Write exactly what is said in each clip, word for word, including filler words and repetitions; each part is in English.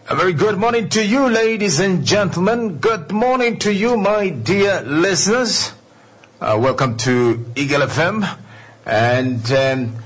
A very good morning to you, ladies and gentlemen. Good morning to you, my dear listeners. Uh, welcome to Eagle F M. And um,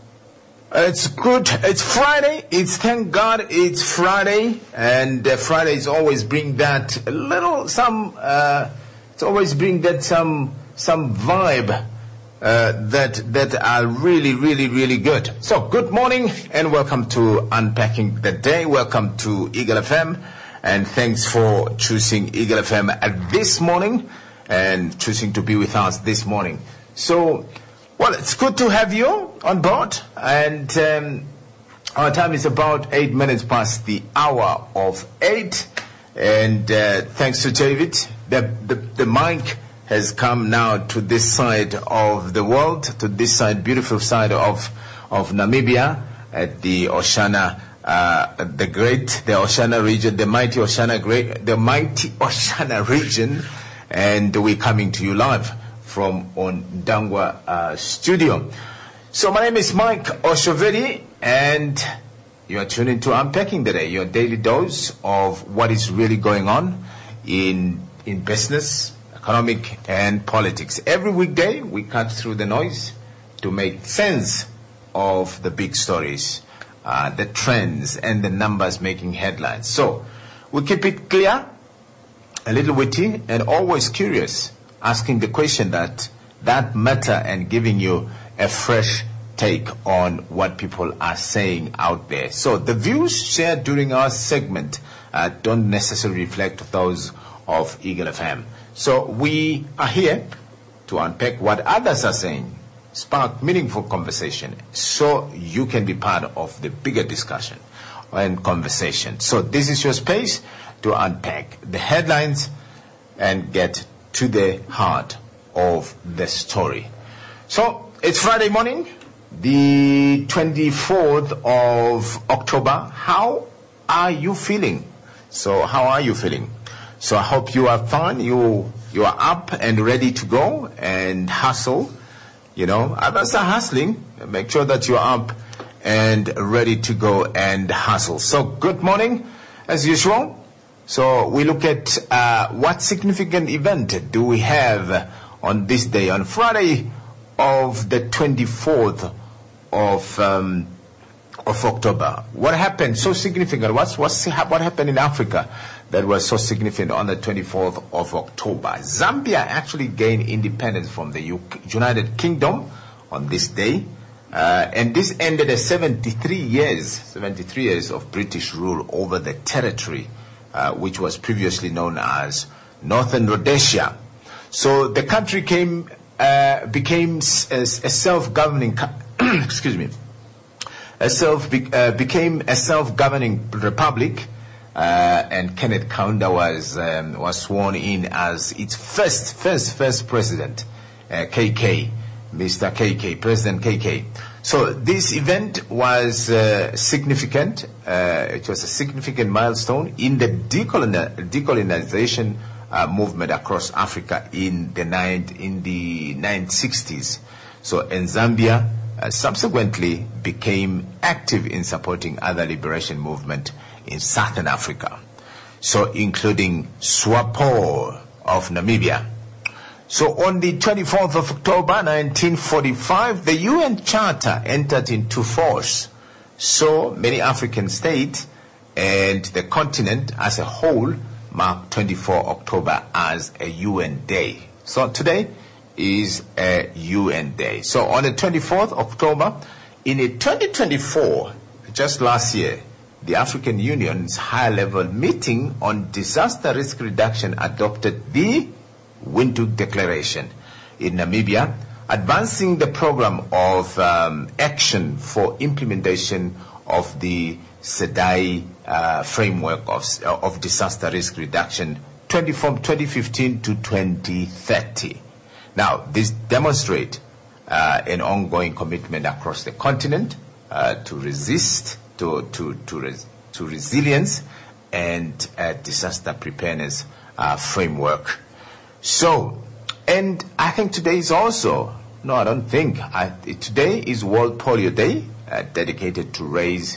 it's good. It's Friday. It's thank God it's Friday. And uh, Fridays always bring that a little, some, uh, it's always bring that some, some vibe. Uh, that that are really, really, really good. So, good morning and welcome to Unpacking the Day. Welcome to Eagle F M, and thanks for choosing Eagle F M at this morning and choosing to be with us this morning. So, well, it's good to have you on board, and um, our time is about eight minutes past the hour of eight, and uh, thanks to David, the the, the mic has come now to this side of the world, to this side, beautiful side of of Namibia, at the Oshana, uh, the great, the Oshana region, the mighty Oshana great, the mighty Oshana region, and we're coming to you live from Ondangwa uh, studio. So my name is Mike Oshovedi, and you are tuning to Unpacking the Day, your daily dose of what is really going on in in business, economic and politics. Every weekday, we cut through the noise to make sense of the big stories, uh, the trends, and the numbers making headlines. So, we keep it clear, a little witty, and always curious, asking the question that that matter and giving you a fresh take on what people are saying out there. So, the views shared during our segment uh, don't necessarily reflect those of Eagle F M. So we are here to unpack what others are saying, spark meaningful conversation, so you can be part of the bigger discussion and conversation. So this is your space to unpack the headlines and get to the heart of the story. So it's Friday morning, the twenty-fourth of October. How are you feeling? So how are you feeling? So I hope you are fine, you you are up and ready to go and hustle. You know, others are hustling. Make sure that you are up and ready to go and hustle. So good morning, as usual. So we look at uh, what significant event do we have on this day, on Friday of the twenty-fourth of um, of October. What happened so significant? What's, what's what happened in Africa that was so significant on the twenty-fourth of October? Zambia actually gained independence from the U- United Kingdom on this day, uh, and this ended a seventy-three years of British rule over the territory, uh, which was previously known as Northern Rhodesia. So the country came uh, became a, a self-governing. excuse me. A self be, uh, became a self-governing republic, uh, and Kenneth Kaunda was um, was sworn in as its first first first president, uh, K K, Mister K K, President K K. So this event was uh, significant. Uh, it was a significant milestone in the decoloni- decolonization uh, movement across Africa in the nine in the nineteen sixties. So in Zambia, Uh, subsequently became active in supporting other liberation movement in Southern Africa, so including SWAPO of Namibia. So on the twenty-fourth of October nineteen forty-five, the U N Charter entered into force. So many African states and the continent as a whole mark twenty-fourth of October as a U N day. So today is a U N day. So on the twenty-fourth of October, in a twenty twenty-four, just last year, the African Union's high-level meeting on disaster risk reduction adopted the Windhoek Declaration in Namibia, advancing the program of um, action for implementation of the SEDAI uh, framework of, of disaster risk reduction twenty, from twenty fifteen to twenty thirty. Now, this demonstrates uh, an ongoing commitment across the continent uh, to resist, to to to, res- to resilience, and uh, disaster preparedness uh, framework. So, and I think today is also no, I don't think I, today is World Polio Day, uh, dedicated to raise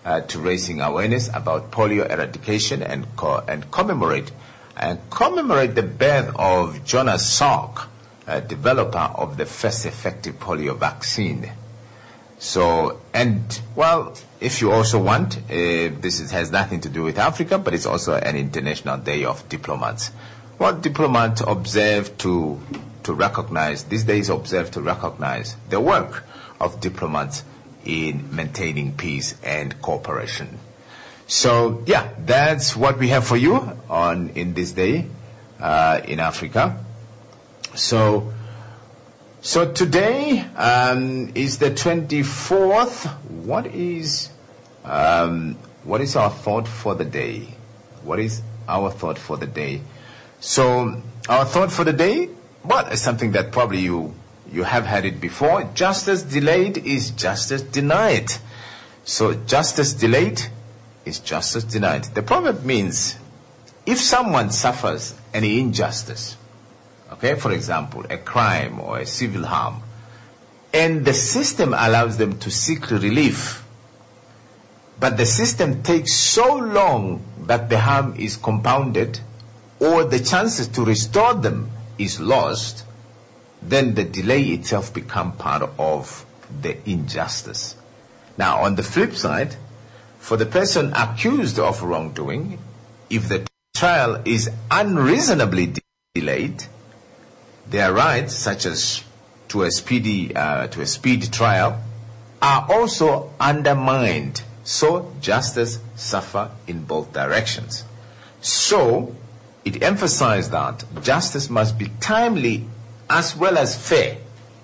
uh, to raising awareness about polio eradication and co- and commemorate and commemorate the birth of Jonas Salk, a developer of the first effective polio vaccine. So, and well, if you also want, uh, this is, has nothing to do with Africa, but it's also an International Day of Diplomats. Well, diplomats observe to to recognize, these days observe to recognize the work of diplomats in maintaining peace and cooperation. So, yeah, that's what we have for you on in this day uh, in Africa. So, so today um, is the twenty-fourth. What is um, what is our thought for the day? What is our thought for the day? So, our thought for the day, well, it's something that probably you you have had it before. Justice delayed is justice denied. So, justice delayed is justice denied. The proverb means if someone suffers any injustice, okay, for example, a crime or a civil harm, and the system allows them to seek relief, but the system takes so long that the harm is compounded or the chances to restore them is lost, then the delay itself becomes part of the injustice. Now, on the flip side, for the person accused of wrongdoing, if the trial is unreasonably de- delayed, their rights, such as to a speedy uh, to a speedy trial, are also undermined. So justice suffers in both directions. So it emphasized that justice must be timely as well as fair.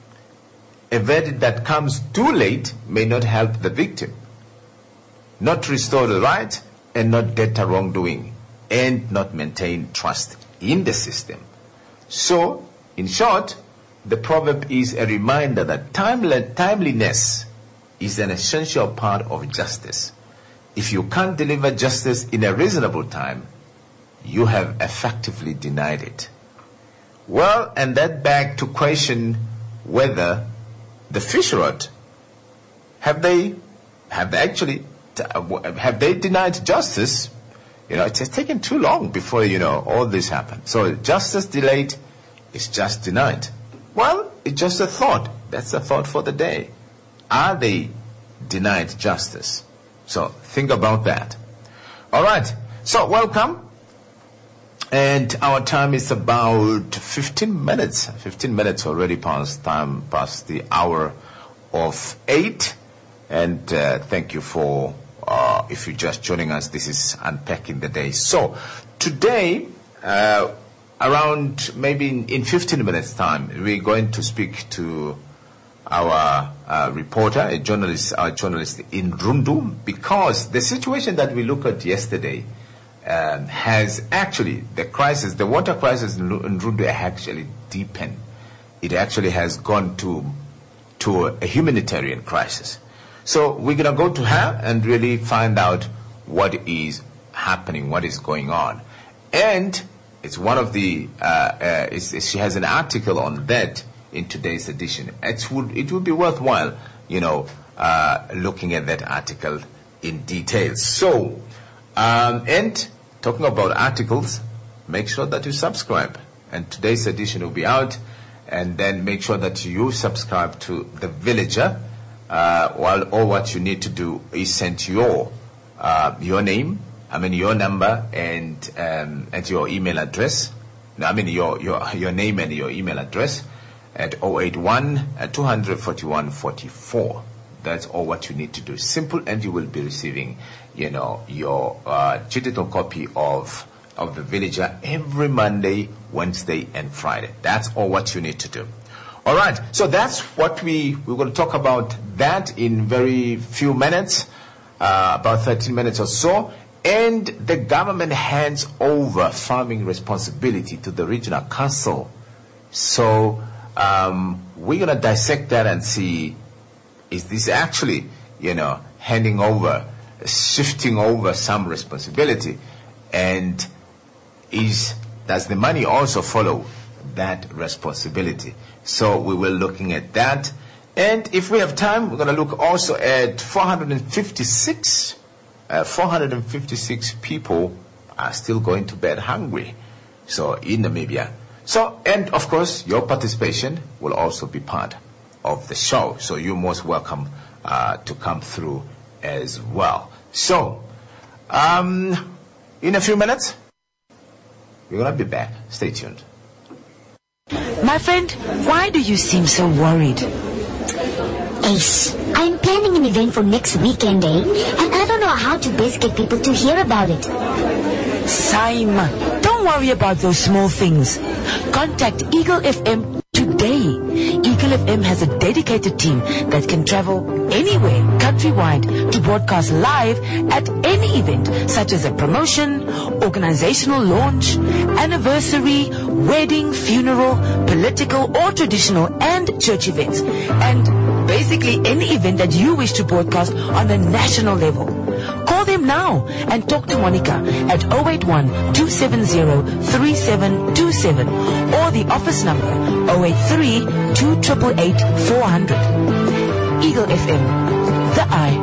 A verdict that comes too late may not help the victim, not restore the right, and not deter wrongdoing, and not maintain trust in the system. So, in short, the proverb is a reminder that timel- timeliness is an essential part of justice. If you can't deliver justice in a reasonable time, you have effectively denied it. Well, and that begs to question whether the fish rod, have they, have they actually, have they denied justice? You know, it has taken too long before, you know, all this happened. So justice delayed is just denied. Well, it's just a thought. That's a thought for the day. Are they denied justice? So think about that. All right. So welcome. And our time is about fifteen minutes. fifteen minutes already past time, past the hour of eight. And uh, thank you for, uh, if you're just joining us, this is Unpacking the Day. So today, uh, around maybe in, in fifteen minutes time, we're going to speak to our uh, reporter, a journalist, our journalist in Rundu, because the situation that we looked at yesterday um, has actually, the crisis, the water crisis in, in Rundu actually deepened. It actually has gone to, to a humanitarian crisis. So we're going to go to her and really find out what is happening, what is going on. And it's one of the, uh, uh, it's, it's, she has an article on that in today's edition. It would, it would be worthwhile, you know, uh, looking at that article in detail. So, um, and talking about articles, make sure that you subscribe. And today's edition will be out. And then make sure that you subscribe to The Villager. Uh, while all what you need to do is send your, uh, your name, I mean your number and, um, and your email address. No, I mean your, your, your name and your email address at zero eight one, two four one, four four. That's all what you need to do. Simple, and you will be receiving, you know, your uh, digital copy of of The Villager every Monday, Wednesday, and Friday. That's all what you need to do. All right. So that's what we we're going to talk about that in very few minutes, uh, about thirteen minutes or so. And the government hands over farming responsibility to the regional council. So um, we're going to dissect that and see, is this actually, you know, handing over, shifting over some responsibility? And is does the money also follow that responsibility? So we will looking at that. And if we have time, we're going to look also at four hundred fifty-six uh, four hundred fifty-six people are still going to bed hungry. So in Namibia. So, and of course, your participation will also be part of the show. So you're most welcome uh, to come through as well. So, um, in a few minutes, we're going to be back. Stay tuned. My friend, why do you seem so worried? Ace, I'm planning an event for next weekend, eh? And I don't know how to best get people to hear about it. Simon, don't worry about those small things. Contact Eagle F M today. Eagle F M has a dedicated team that can travel anywhere, countrywide, to broadcast live at any event, such as a promotion, organizational launch, anniversary, wedding, funeral, political or traditional, and church events. And basically any event that you wish to broadcast on a national level. Call them now and talk to Monica at zero eight one, two seven zero, three seven two seven or the office number zero eight three, two eight eight, four hundred. Eagle F M, the eye.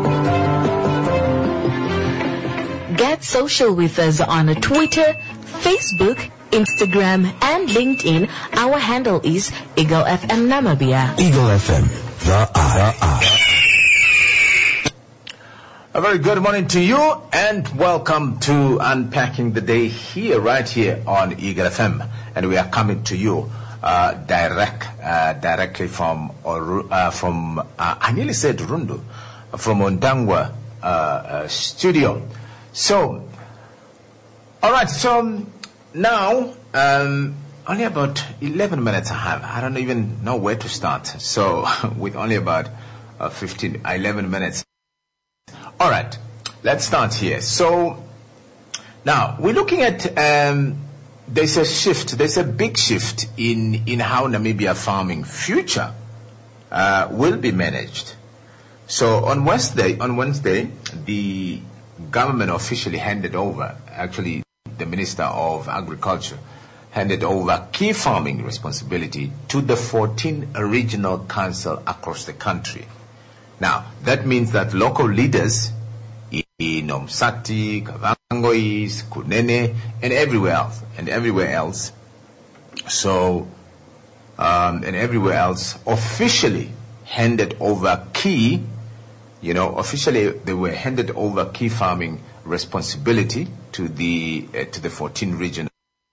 Get social with us on Twitter, Facebook, Instagram, and LinkedIn. Our handle is Eagle F M Namibia. Eagle F M, the eye. The eye. A very good morning to you and welcome to Unpacking the Day here, right here on Eagle F M. And we are coming to you uh, direct, uh, directly from, uh, from uh, I nearly said Rundu, from Ondangwa uh, uh, studio. So, all right, so now um, only about eleven minutes I have. I don't even know where to start. So, with only about uh, fifteen, eleven minutes. All right, let's start here. So now we're looking at um, there's a shift, there's a big shift in, in how Namibia farming future uh, will be managed. So on Wednesday, on Wednesday, the government officially handed over, actually the Minister of Agriculture handed over key farming responsibility to the fourteen regional councils across the country. Now, that means that local leaders in Omsati, Kavangois, Kunene, and everywhere else, and everywhere else, so, um, and everywhere else, officially handed over key, you know, officially they were handed over key farming responsibility to the uh, to the fourteen regions.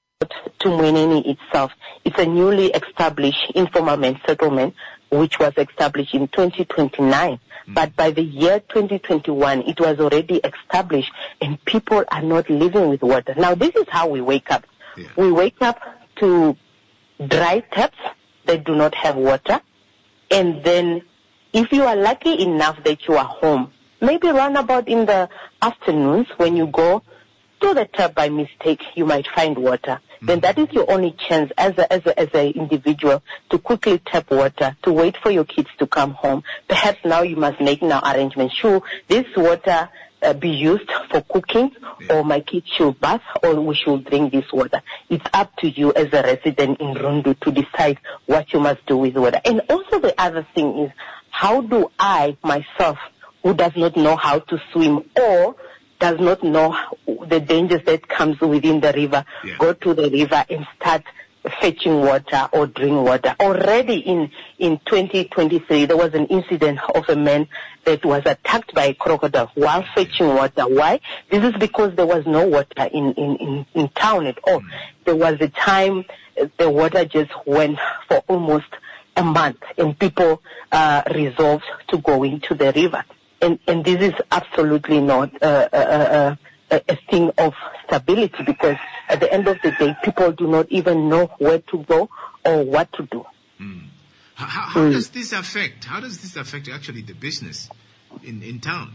To Mweneni itself, it's a newly established informal settlement which was established in twenty twenty-nine. Mm. But by the year twenty twenty-one, it was already established and people are not living with water. Now, this is how we wake up. Yeah. We wake up to dry taps that do not have water. And then if you are lucky enough that you are home, maybe run about in the afternoons when you go to the tap by mistake, you might find water. Mm. Then that is your only chance as a, as a, as an individual to quickly tap water, to wait for your kids to come home. Perhaps now you must make now arrangements. Should this water uh, be used for cooking, yeah. or my kids should bath, or we should drink this water? It's up to you as a resident in Rundu to decide what you must do with water. And also the other thing is, how do I myself, who does not know how to swim or does not know the dangers that comes within the river, yeah. go to the river and start fetching water or drink water? Already in, in twenty twenty-three, there was an incident of a man that was attacked by a crocodile while fetching water. Why? This is because there was no water in, in, in, in town at all. Mm. There was a time the water just went for almost a month and people uh, resolved to go into the river. And, and this is absolutely not uh, uh, uh, a thing of stability, because at the end of the day, people do not even know where to go or what to do. Mm. How, how mm. does this affect? How does this affect actually the business in, in town?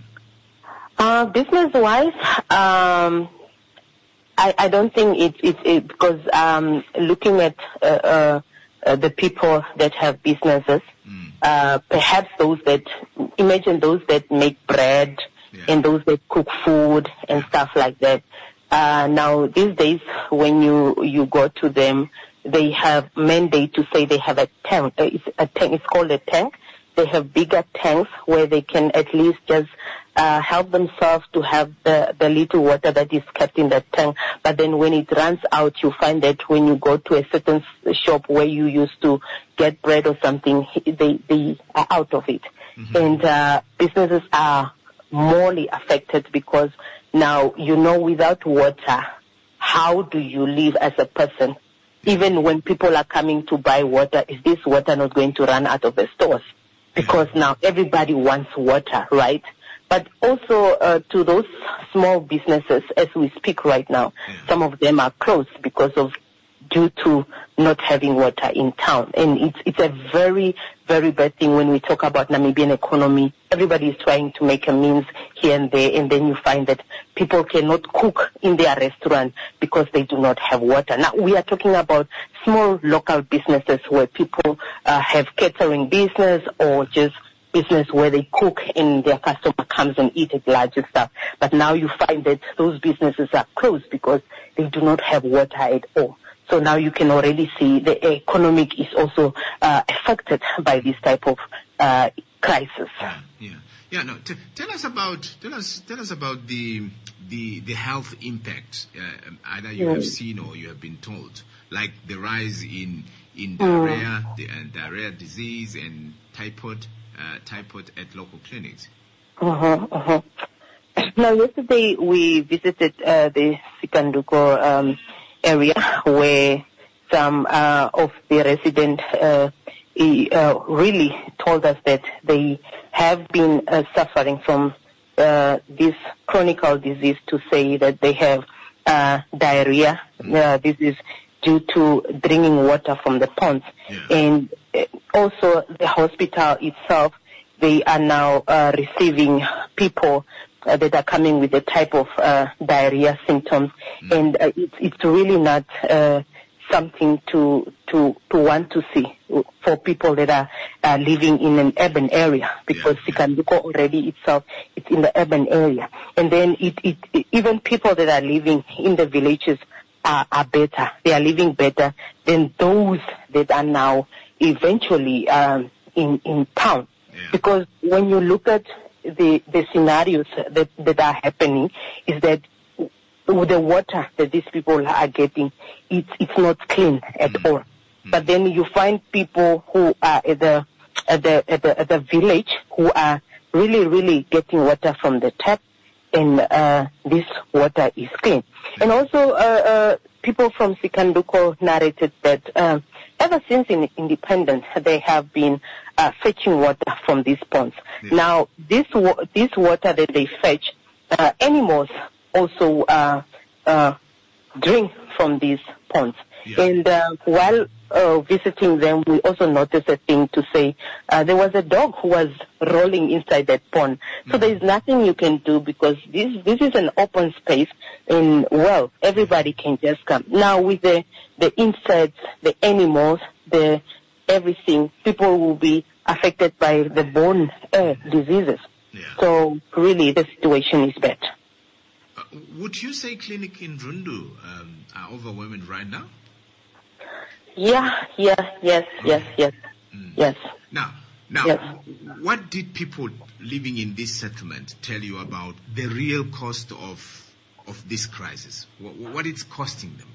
Uh, business-wise, um, I, I don't think it's it, it, because um, looking at uh, uh, uh, the people that have businesses. Mm. Uh, perhaps those that, imagine those that make bread, yeah. and those that cook food and yeah. stuff like that. Uh, now these days when you, you go to them, they have mandate to say they have a tank. It's a tank, it's called a tank. they have bigger tanks where they can at least just uh, help themselves to have the, the little water that is kept in that tank. But then when it runs out, you find that when you go to a certain shop where you used to get bread or something, they, they are out of it. Mm-hmm. And uh, businesses are morely affected because now, you know, without water, how do you live as a person? Even when people are coming to buy water, is this water not going to run out of the stores? Because now everybody wants water, right? But also uh, to those small businesses, as we speak right now, yeah. some of them are closed because of due to not having water in town. And it's it's a very, very bad thing when we talk about Namibian economy. Everybody is trying to make a means here and there, and then you find that people cannot cook in their restaurant because they do not have water. Now, we are talking about small local businesses where people uh, have catering business or just business where they cook and their customer comes and eat at large and stuff. But now you find that those businesses are closed because they do not have water at all. So now you can already see the economic is also uh, affected by this type of uh, crisis. Yeah, yeah, yeah. No, t- tell us about tell us tell us about the the the health impact. Uh, either you mm. have seen or you have been told, like the rise in in diarrhea, mm. the uh, diarrhea disease and typhoid uh, typhoid at local clinics. Uh-huh, uh-huh. Now, yesterday we visited uh, the Sikanduko um, area where some uh, of the residents uh, he, uh, really told us that they have been uh, suffering from uh, this chronic disease, to say that they have uh, diarrhea. Uh, this is due to drinking water from the ponds. Yeah. And uh, also the hospital itself, they are now uh, receiving people uh, that are coming with a type of uh, diarrhea symptoms. Mm. And uh, it's, it's really not uh, something to, to, to want to see for people that are uh, living in an urban area, because yeah, Sikanduko yeah. already itself, it's in the urban area. And then it, it, it, even people that are living in the villages are, are better. They are living better than those that are now eventually um, in, in town. Yeah. Because when you look at the, the scenarios that, that are happening, is that the water that these people are getting, it's, it's not clean at mm. all. Mm. But then you find people who are at the, at the, at the, at the village who are really, really getting water from the tap, and uh, this water is clean. Mm. And also, uh, uh, people from Sikanduko narrated that uh, ever since in independence, they have been uh, fetching water from these ponds. Yeah. Now, this wa- this water that they fetch, uh, animals also uh, uh, drink from these ponds. Yeah. And uh, while uh, visiting them, we also noticed a thing to say, uh, there was a dog who was rolling inside that pond. So mm-hmm. there is nothing you can do, because this this is an open space, and, well, everybody can just come. Now, with the, the insects, the animals, the everything, people will be affected by the bone uh, diseases. Yeah. So, really, the situation is bad. Uh, would you say clinic in Rundu um, are overwhelming right now? Yeah, yeah, yes, okay. yes, yes, mm. yes. Now, now, yes. what did people living in this settlement tell you about the real cost of of this crisis? What, what it's costing them?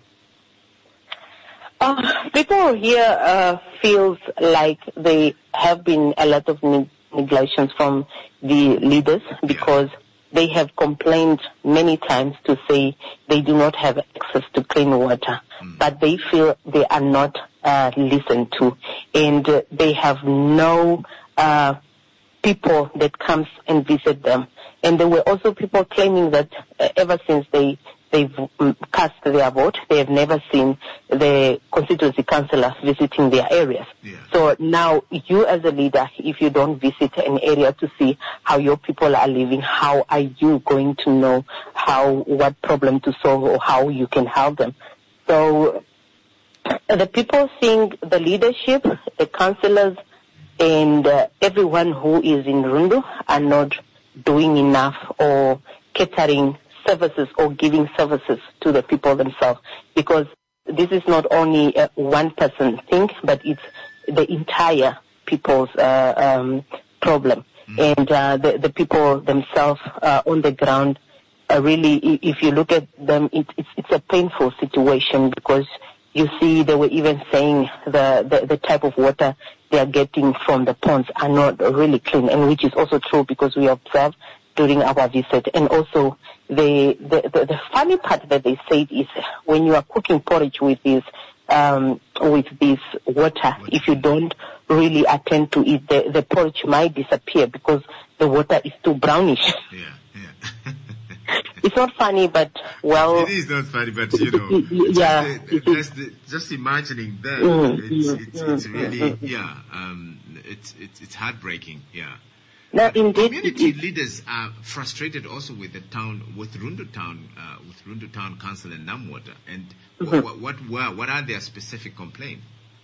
Uh, people here uh, feels like they have been a lot of neg- neglections from the leaders, because yeah. they have complained many times to say they do not have access to clean water, mm. but they feel they are not uh, listened to, and uh, they have no uh, people that comes and visit them. And there were also people claiming that uh, ever since they they've um, cast their vote, they have never seen the constituency councillors visiting their areas. Yeah. So now, you as a leader, if you don't visit an area to see how your people are living, how are you going to know how what problem to solve or how you can help them? So the people think the leadership, the councillors, and uh, everyone who is in Rundu are not doing enough or catering services or giving services to the people themselves, because this is not only a one person thing, but it's the entire people's uh, um, problem. Mm. And uh, the, the people themselves uh, on the ground, uh, really, if you look at them, it, it's, it's a painful situation, because you see they were even saying the, the, the type of water they are getting from the ponds are not really clean, and which is also true because we observed during our visit. And also the, the, the, the funny part that they said is when you are cooking porridge with this, um, with this water, if you don't really attend to it, the, the porridge might disappear because the water is too brownish. Yeah, yeah. It's not funny, but well. It is not funny, but you know, yeah. Just, the, just, the, just imagining that, mm, it's, mm, it's, it's really, yeah, um, it's, it's, it's heartbreaking, yeah. Now, indeed, community leaders are frustrated also with the town, with Rundu Town, uh, with Rundu Town Council and Namwater. And mm-hmm. what, what, what, what are their specific complaints?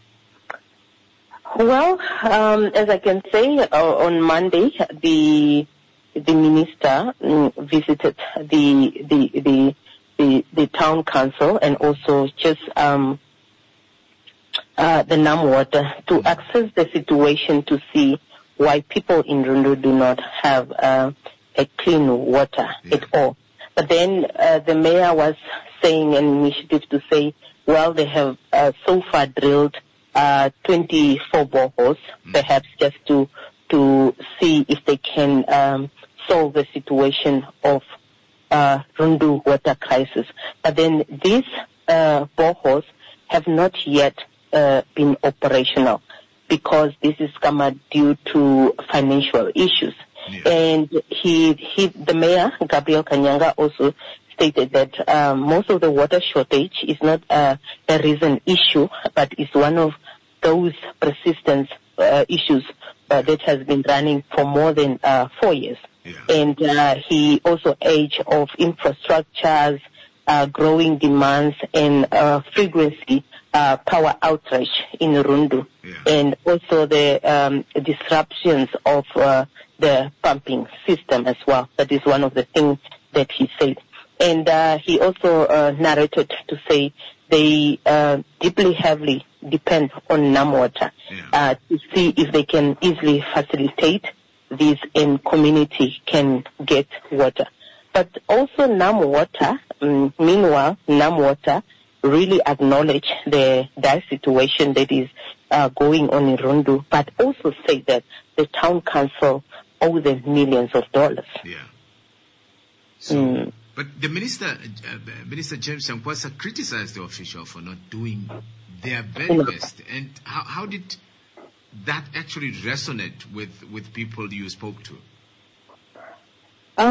Well, um, as I can say, uh, on Monday, the the minister mm, visited the, the the the the town council and also just um, uh, the Namwater to assess the situation to see why people in Rundu do not have uh, a clean water yeah. at all. But then uh, the mayor was saying an initiative to say, well, they have uh, so far drilled uh, twenty-four boreholes, mm. perhaps just to to see if they can um, solve the situation of uh, Rundu water crisis. But then these uh, boreholes have not yet uh, been operational, because this is come due to financial issues. Yeah. And he, he, the mayor, Gabriel Kanyanga, also stated that um, most of the water shortage is not uh, a recent issue, but is one of those persistent uh, issues uh, that has been running for more than uh, four years. Yeah. And uh, he also urged of infrastructures, uh, growing demands, and uh, frequency Uh, power outrage in Rundu, yeah. and also the um, disruptions of uh, the pumping system as well. That is one of the things that he said. And uh, he also uh, narrated to say they uh, deeply heavily depend on Namwater yeah. uh, to see if they can easily facilitate this and community can get water. But also Namwater, um, meanwhile, Namwater really acknowledge the dire situation that is uh, going on in Rundu, but also say that the town council owe them millions of dollars. Yeah. So, mm. But the minister, uh, Minister James Sankwasa, criticized the official for not doing their very mm. best. And how, how did that actually resonate with, with people you spoke to? Uh,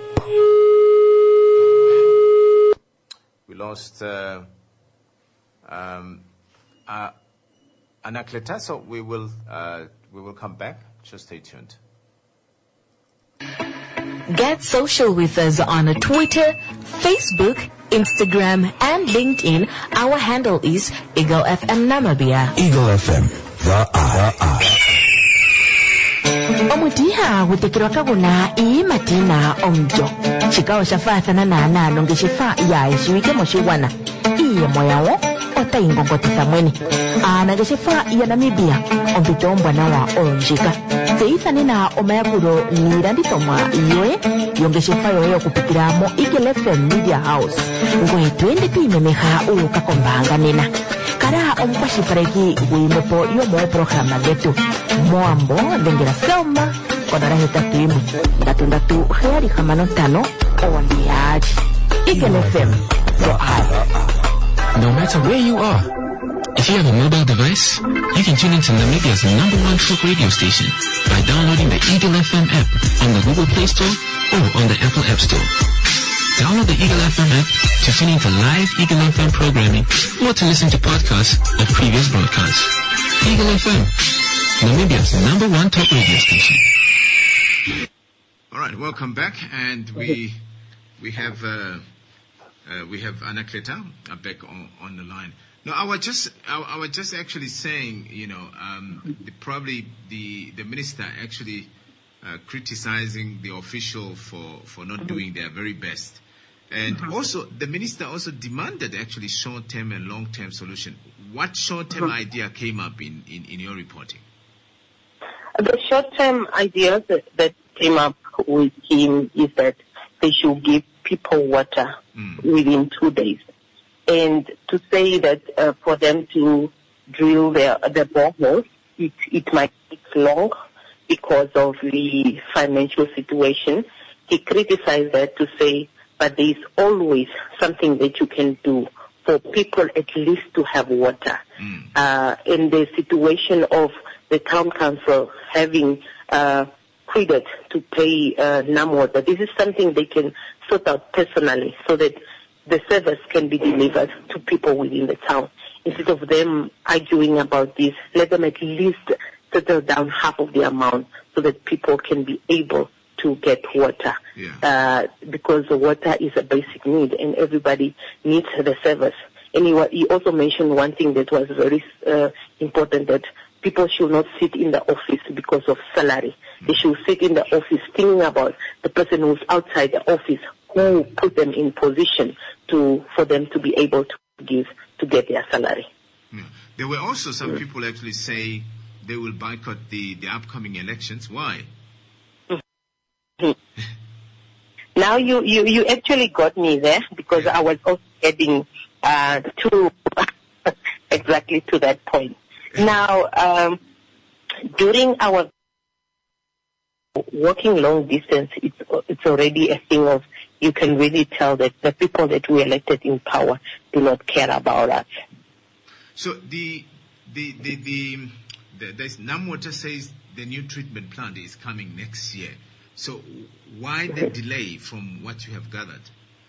we lost uh, um, uh, Anacleta, so we will uh, we will come back. Just stay tuned. Get social with us on Twitter, Facebook, Instagram, and LinkedIn. Our handle is Eagle F M Namibia. Eagle F M, the R R. Omutiha gutekirwa kaguna ii matina omjo. Chikao shafathana na nano ngeshifa ya ishiwike moshiwana. Iye moyawo ota ingongotisa mweni. Ana geshifa ya Namibia ompitombwa na wa oronjika. Seitha nina omayakuro niranditomwa iyoe yongeshifa yoyo kupikiramo Eagle F M Media House. Ngwe twende tuimemeha uka kombanga nina. Kara ompashipareki wimepo yomo programa getu. Moambo dengera selma kodara heta tuimu. Datu datu heari hamano tano ondiaji. Eagle F M. So I. No matter where you are, if you have a mobile device, you can tune into Namibia's number one folk radio station by downloading the Eagle F M app on the Google Play Store or on the Apple App Store. Download the Eagle F M app to tune into live Eagle F M programming or to listen to podcasts of previous broadcasts. Eagle F M, Namibia's number one top radio station. All right, welcome back, and we we have uh, uh, we have Anacleta uh, back on, on the line. No, I was just I, I was just actually saying, you know, um, the, probably the the minister actually uh, criticizing the official for for not doing their very best, and mm-hmm. also the minister also demanded actually short-term and long-term solution. What short-term mm-hmm. idea came up in, in, in your reporting? The short-term ideas that, that came up with him is that they should give people water mm. within two days. And to say that uh, for them to drill their, their boreholes, it, it might take long because of the financial situation. He criticized that to say, but there is always something that you can do for people at least to have water. Mm. Uh, in the situation of the town council having uh, quitted to pay uh, NAMWater, this is something they can sort out personally so that the service can be delivered to people within the town. Instead of them arguing about this, let them at least settle down half of the amount so that people can be able to get water. Yeah. Uh, because the water is a basic need and everybody needs the service. And he, he also mentioned one thing that was very uh, important, that people should not sit in the office because of salary. Mm. They should sit in the office thinking about the person who's outside the office, who put them in position to for them to be able to give to get their salary. Yeah. There were also some mm. people actually say they will boycott the, the upcoming elections. Why? Now you, you, you actually got me there because yeah. I was also heading uh, to exactly to that point. Now, um, during our walking long distance, it's it's already a thing of, you can really tell that the people that we elected in power do not care about us. So the the the the, the there's NAMWater says the new treatment plant is coming next year. So why the delay from what you have gathered?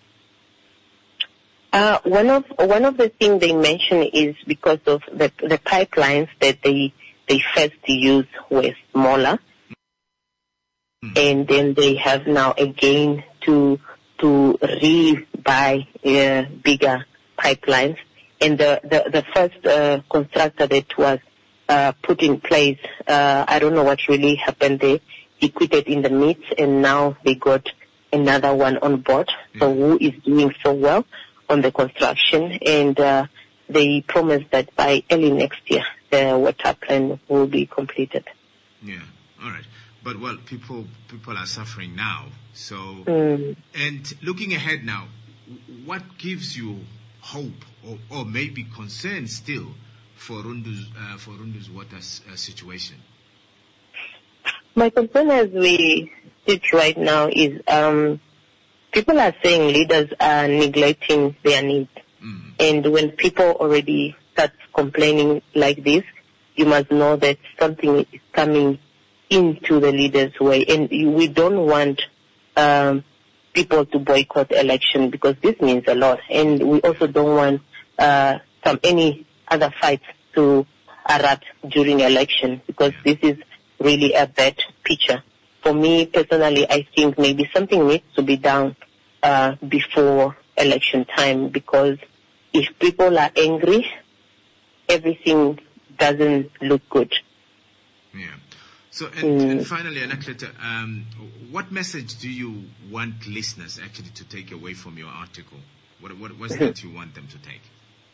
Uh, one of one of the things they mention is because of the the pipelines that they they first used were smaller, mm. and then they have now again to to re-buy uh, bigger pipelines. And the the, the first uh, constructor that was uh, put in place, uh, I don't know what really happened there. He quitted in the midst, and now they got another one on board. Mm. So who is doing so well on the construction, and uh, they promised that by early next year the water plan will be completed. Yeah, all right. But well, people people are suffering now. So, mm. and looking ahead now, what gives you hope, or, or maybe concern still for Rundu's uh, for Rundu's water uh, situation? My concern as we sit right now is um, people are saying leaders are neglecting their needs. Mm. And when people already start complaining like this, you must know that something is coming into the leaders' way. And we don't want um, people to boycott election because this means a lot. And we also don't want uh, some any other fights to erupt during election because this is really a bad picture. For me personally, I think maybe something needs to be done uh, before election time, because if people are angry, everything doesn't look good. Yeah. So, and, mm. and finally, Anacleta, um, what message do you want listeners actually to take away from your article? What what was that you want them to take?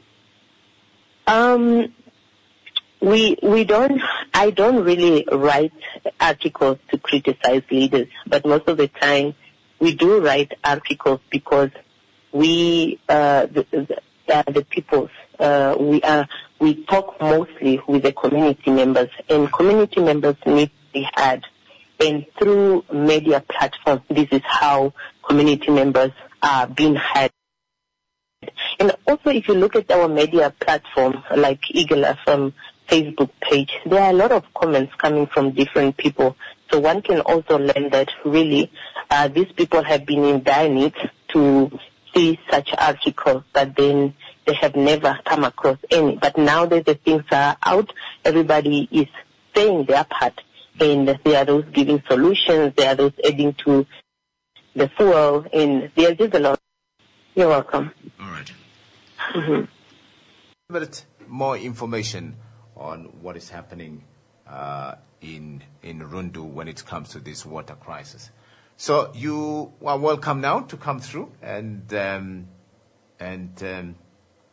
Um. We we don't I don't really write articles to criticize leaders, but most of the time we do write articles because we uh, the, the, the peoples uh, we are we talk mostly with the community members, and community members need to be heard. And through media platforms, this is how community members are being heard. And also, if you look at our media platform like Eagle F M Facebook page, there are a lot of comments coming from different people. So one can also learn that really uh, these people have been in dire need to see such articles, but then they have never come across any. But now that the things are out, everybody is saying their part. And there are those giving solutions, there are those adding to the fuel, and there's just a lot. You're welcome. All right. Mm-hmm. A bit more information on what is happening uh, in in Rundu when it comes to this water crisis. So you are welcome now to come through and um, and um,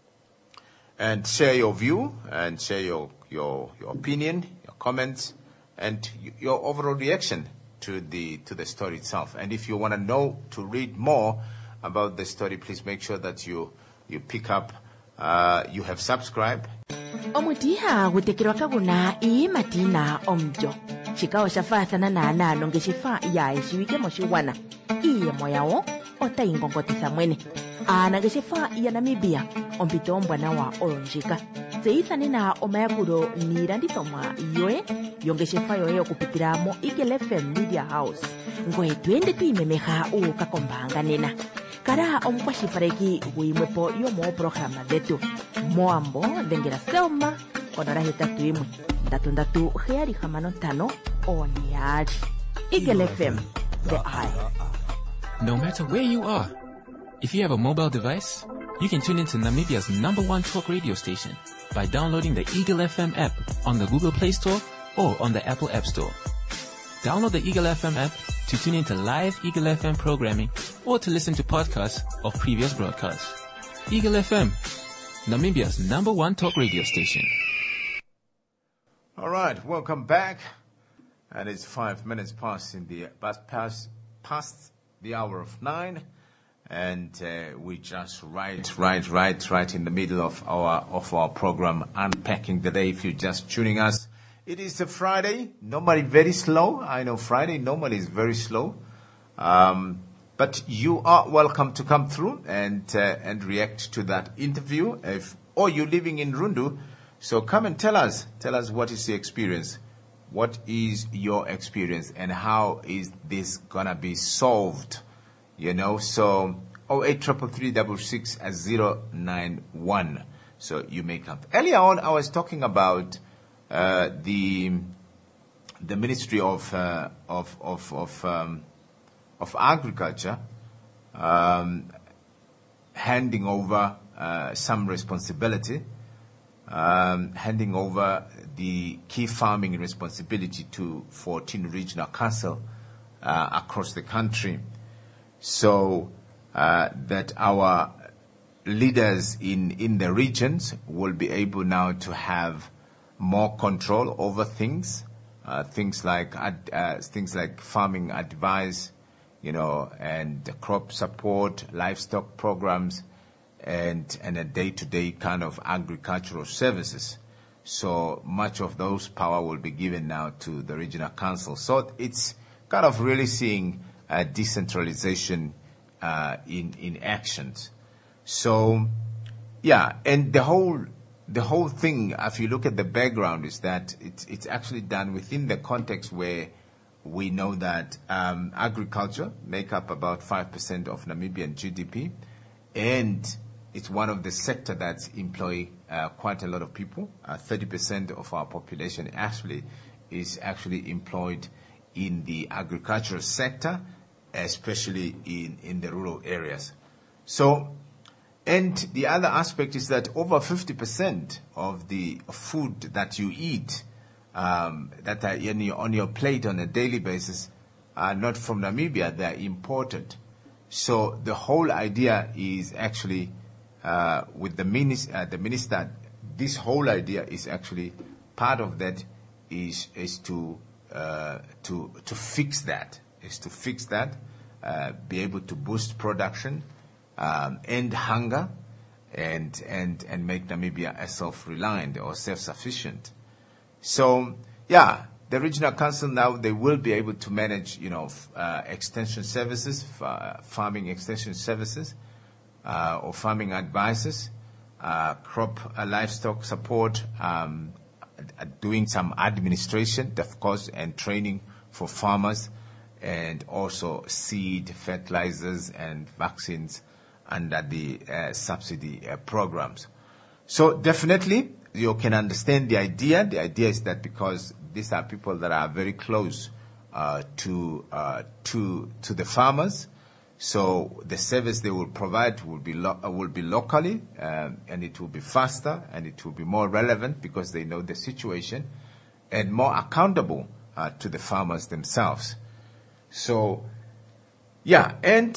and share your view and share your your, your opinion, your comments and y- your overall reaction to the to the story itself. And if you want to know to read more about the story, please make sure that you you pick up. Uh, you have subscribed. Omutiha gutekirwa kaguna i matina omjo. Chikao shafathana na nalo ngeshifa ya eshiwike moshiwana. Iye moyao ota ingongotisa mwene. Ana ngeshifa ya Namibia ompito mbwana wa olonjika. Zeithane na omayakuro nirandithomwa yoe yongeshifa yoe okupitira mo Eagle F M Media House. Ngoe twende tuimemeha ukakombanga nena. Kara omkwashipareki guimwepo yomo programa detu. Moambo dengera selma onora hetatu imwe. Ndatu ndatu heari hamano tano oniari. Eagle F M, the eye. No matter where you are, if you have a mobile device, you can tune into Namibia's number one talk radio station by downloading the Eagle F M app on the Google Play Store or on the Apple App Store. Download the Eagle F M app to tune into live Eagle F M programming or to listen to podcasts of previous broadcasts. Eagle F M, Namibia's number one talk radio station. All right, welcome back. And it's five minutes past in the past past the hour of nine, and uh, we just right, right, right, right in the middle of our of our program, Unpacking the Day. If you're just tuning us, it is a Friday. Normally very slow. I know Friday normally is very slow, um, but you are welcome to come through and uh, and react to that interview. If or you're living in Rundu, so come and tell us. Tell us what is the experience. What is your experience and how is this gonna be solved? You know, so oh eight triple three double six at zero nine one. So you may come. Earlier on, I was talking about uh, the the Ministry of uh, of of of, um, of Agriculture um, handing over uh, some responsibility. Um, handing over the key farming responsibility to fourteen regional councils uh, across the country, so uh, that our leaders in, in the regions will be able now to have more control over things, uh, things like ad, uh, things like farming advice, you know, and crop support, livestock programs, and and a day-to-day kind of agricultural services. So much of those power will be given now to the regional council. So it's kind of really seeing a decentralization uh, in in actions. So yeah, and the whole the whole thing, if you look at the background, is that it's it's actually done within the context where we know that um, agriculture make up about five percent of Namibian G D P, and it's one of the sectors that employ uh, quite a lot of people. Uh, thirty percent of our population actually is actually employed in the agricultural sector, especially in, in the rural areas. So, and the other aspect is that over fifty percent of the food that you eat, um, that are in your, on your plate on a daily basis, are not from Namibia, they are imported. So the whole idea is actually Uh, with the minister, uh, the minister, this whole idea is actually part of that is is to uh, to to fix that, is to fix that, uh, be able to boost production, um, end hunger, and and and make Namibia a self-reliant or self-sufficient. So yeah, the regional council now, they will be able to manage, you know, f- uh, extension services, f- uh, farming extension services. Uh, or farming advices, uh, crop uh, livestock support, um, uh, doing some administration, of course, and training for farmers, and also seed, fertilizers, and vaccines under the uh, subsidy uh, programs. So definitely, you can understand the idea. The idea is that because these are people that are very close uh, to uh, to to the farmers. So the service they will provide will be lo- uh, will be locally, um, and it will be faster, and it will be more relevant because they know the situation, and more accountable uh, to the farmers themselves. So, yeah, and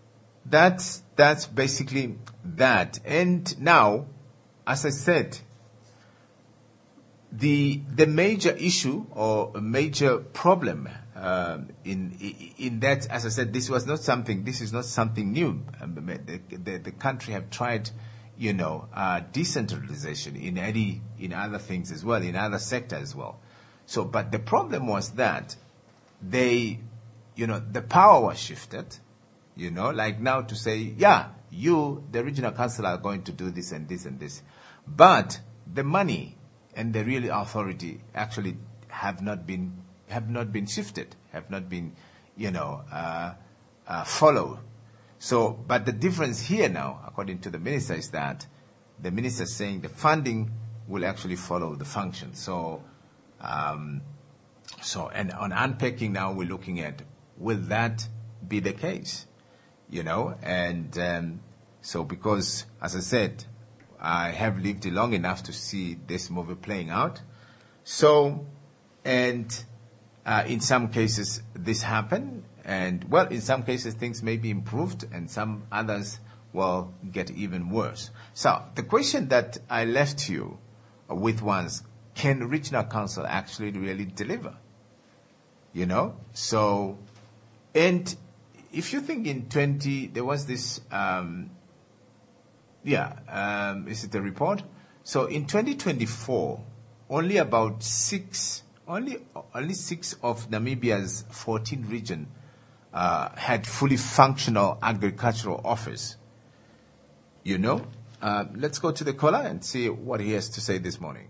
that's that's basically that. And now, as I said, the the major issue or a major problem um, in in that, as I said, this was not something. This is not something new. Um, the, the, the country have tried, you know, uh, decentralization in any in other things as well, in other sectors as well. So, but the problem was that they, you know, the power was shifted. You know, like now to say, yeah, you, the regional council, are going to do this and this and this, but the money and the real authority actually have not been have not been shifted, have not been, you know, uh, uh, followed. So, but the difference here now, according to the minister, is that the minister is saying the funding will actually follow the function. So, um, so and on unpacking now, we're looking at, will that be the case? You know, and um, so because, as I said, I have lived long enough to see this movie playing out. So, and uh, in some cases this happened, and well, in some cases things may be improved, and some others will get even worse. So the question that I left you with was, can regional council actually really deliver? You know, so, and if you think in twenty, there was this, um, yeah, um, is it a report? So in twenty twenty-four, only about six, only only six of Namibia's fourteen regions uh, had fully functional agricultural office. You know, uh, let's go to the caller and see what he has to say this morning.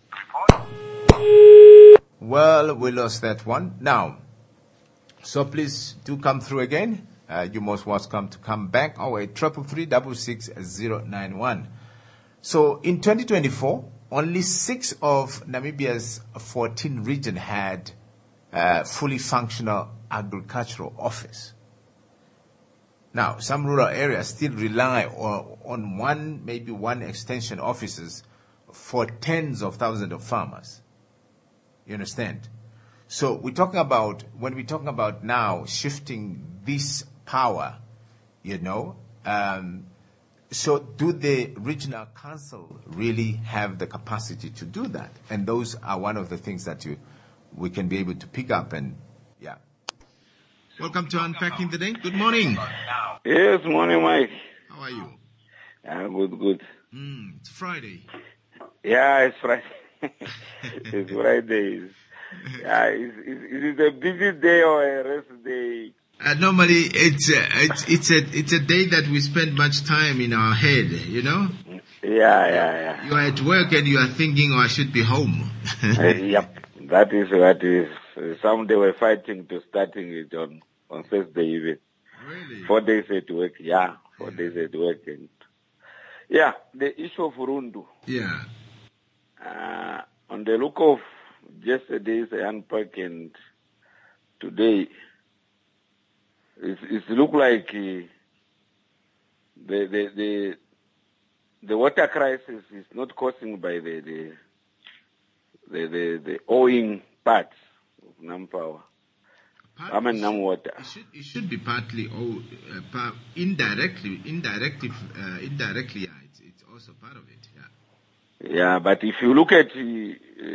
Well, we lost that one. Now, so please do come through again. Uh, you're most welcome to come back. Oh wait, triple three double six zero nine one. So in twenty twenty-four, only six of Namibia's fourteen regions had uh, fully functional agricultural office. Now, some rural areas still rely on, on one, maybe one extension offices for tens of thousands of farmers. You understand? So we're talking about, when we're talking about now shifting this power, you know, um, so do the regional council really have the capacity to do that? And those are one of the things that you, we can be able to pick up and, yeah. Welcome to Unpacking the Day. Good morning. Yes, morning, Mike. How are you? Yeah, good, good. Mm, it's Friday. Yeah, it's Friday. It's Friday. Yeah, is, is, is it a busy day or a rest day? Uh, normally, it's a, it's it's a it's a day that we spend much time in our head. You know. Yeah, yeah, yeah. You are at work and you are thinking, "Oh, I should be home." uh, yep, that is what is. Uh, some they were fighting to starting it on on Thursday even. Really? Four days at work. Yeah, four yeah. days at work and. Yeah, the issue of Rundu. Yeah. Uh, on the look of yesterday's unpack and today, it, it look like uh, the, the the the water crisis is not caused by the the the the, the owing parts of Nampower. I mean, Nam water. It should, it should be partly, oh, uh, par- indirectly, indirectly, uh, indirectly. Yeah, it's, it's also part of it. Yeah. Yeah, but if you look at uh,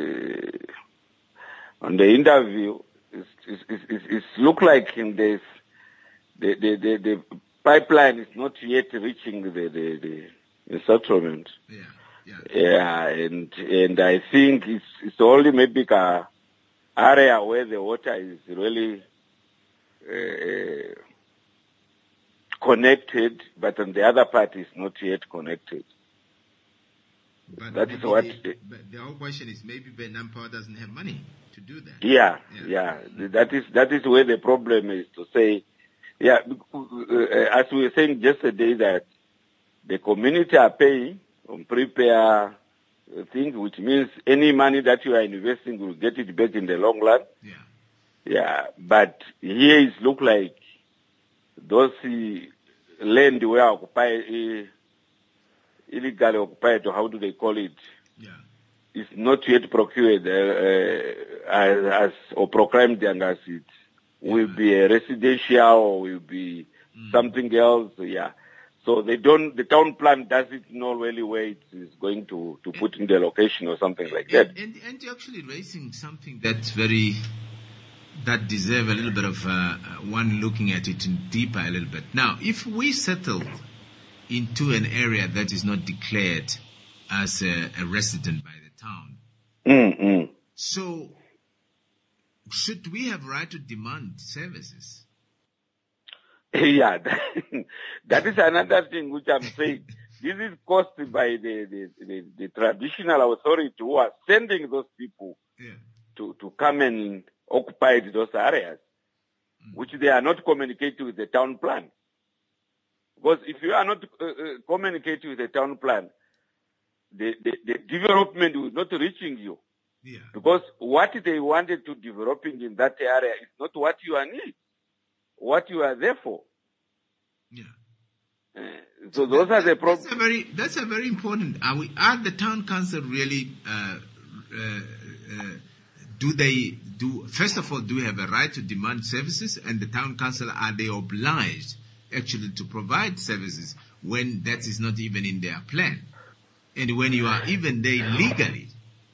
uh, on the interview, it's it's it's, it's look like in this the, the the the pipeline is not yet reaching the the, the, the settlement. Yeah, yeah. Yeah, and and I think it's it's only maybe a area where the water is really uh, connected, but on the other part is not yet connected. But that is what. The, but the whole question is maybe Nampower doesn't have money to do that. Yeah, yeah, yeah. That is that is where the problem is, to say, yeah, as we were saying yesterday, that the community are paying on prepare things, which means any money that you are investing will get it back in the long run. Yeah. Yeah, but here it look like those uh, land were occupied, uh, illegally occupied, or how do they call it? Yeah. Is not yet procured uh, uh, as, as or proclaimed and as it yeah. will be a residential or will be mm. something else. Yeah. So they don't, the town plan doesn't know really where it is going to, to put in the location or something like that. And, and, and you're actually raising something that's very, that deserve a little bit of uh, one looking at it deeper a little bit. Now, if we settled into an area that is not declared as a, a resident by the town, Mm-hmm. so should we have right to demand services? Yeah, that is another thing which I'm saying. This is caused by the, the, the, the traditional authority who are sending those people yeah. to, to come and occupy those areas, mm. which they are not communicating with the town plan. Because if you are not uh, uh, communicating with the town plan, the, the, the development will not reaching you. Yeah. Because what they wanted to developing in that area is not what you are need. What you are there for. Yeah. Uh, so those that, are the problems. That's a very, that's a very important. Are we, are the town council really, uh, uh, uh, do they do, first of all, do we have a right to demand services? And the town council, are they obliged actually to provide services when that is not even in their plan? And when you are even there legally?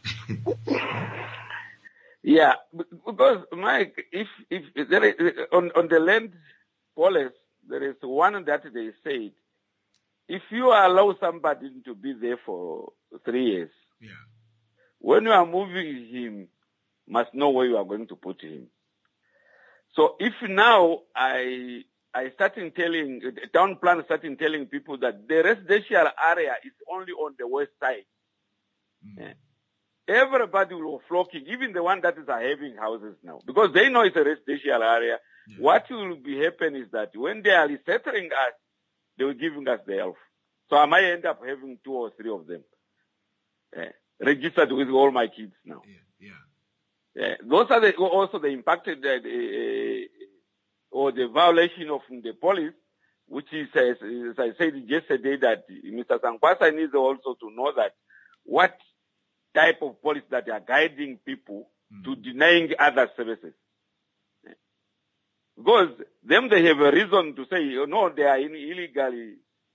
Yeah, because Mike, if if there is, on on the land policy, there is one that they said, if you allow somebody to be there for three years, yeah. when you are moving him, must know where you are going to put him. So if now I I started telling the town plan started telling people that the residential area is only on the west side. Mm. Yeah. Everybody will flocking, even the one that is having houses now, because they know it's a residential area. Yeah. What will be happen is that when they are resettling us, they will giving us the help. So I might end up having two or three of them uh, registered with all my kids now. Yeah, yeah. Uh, those are the, also the impacted uh, uh, or the violation of the police, which is, uh, as I said yesterday, that Mister Sankwasa needs also to know that what type of policy that are guiding people mm. to denying other services. Because them, they have a reason to say, you know, they are illegally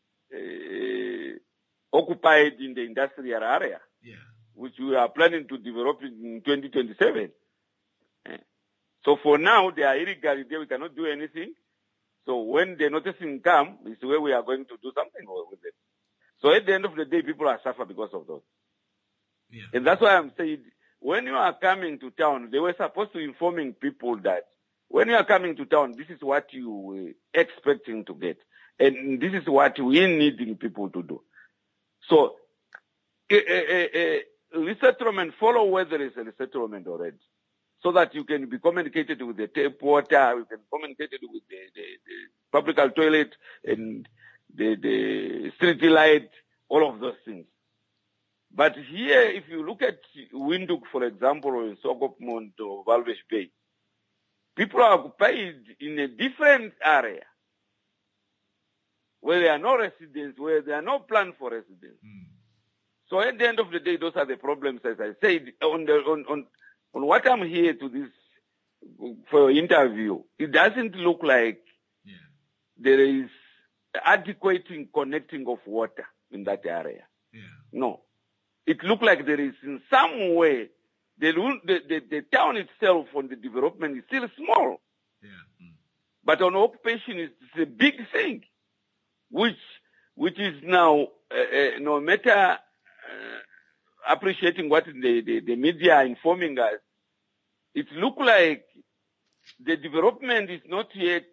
uh, occupied in the industrial area, yeah. which we are planning to develop in twenty twenty-seven. Uh, so for now, they are illegally there. We cannot do anything. So when the noticing come, is where we are going to do something with them. So at the end of the day, people are suffering because of those. Yeah. And that's why I'm saying, when you are coming to town, they were supposed to informing people that when you are coming to town, this is what you were expecting to get. And this is what we needing people to do. So, a, a, a resettlement, follow where there is a resettlement already. So that you can be communicated with the tap water, you can communicate with the, the, the public toilet and the, the street light, all of those things. But here, if you look at Windhoek, for example, or in Swakopmund or Walvis Bay, people are occupied in a different area where there are no residents, where there are no plan for residents. Mm. So at the end of the day, those are the problems, as I said, on the, on, on, on what I'm here to this, for your interview, it doesn't look like yeah. there is adequate connecting of water in that area. Yeah. No. It looks like there is in some way, the, the, the, the town itself on the development is still small. Yeah. Mm. But on occupation, it's a big thing, which which is now, uh, uh, no matter uh, appreciating what the, the, the media are informing us, it looks like the development is not yet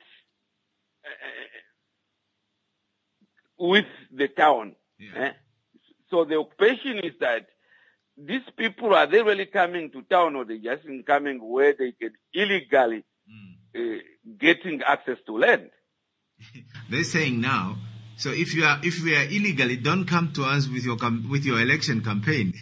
uh, with the town. Yeah. Eh? So the occupation is that these people, are they really coming to town, or they just coming where they can illegally mm. uh, getting access to land? They're saying now, so if you are if we are illegally, don't come to us with your com- with your election campaign.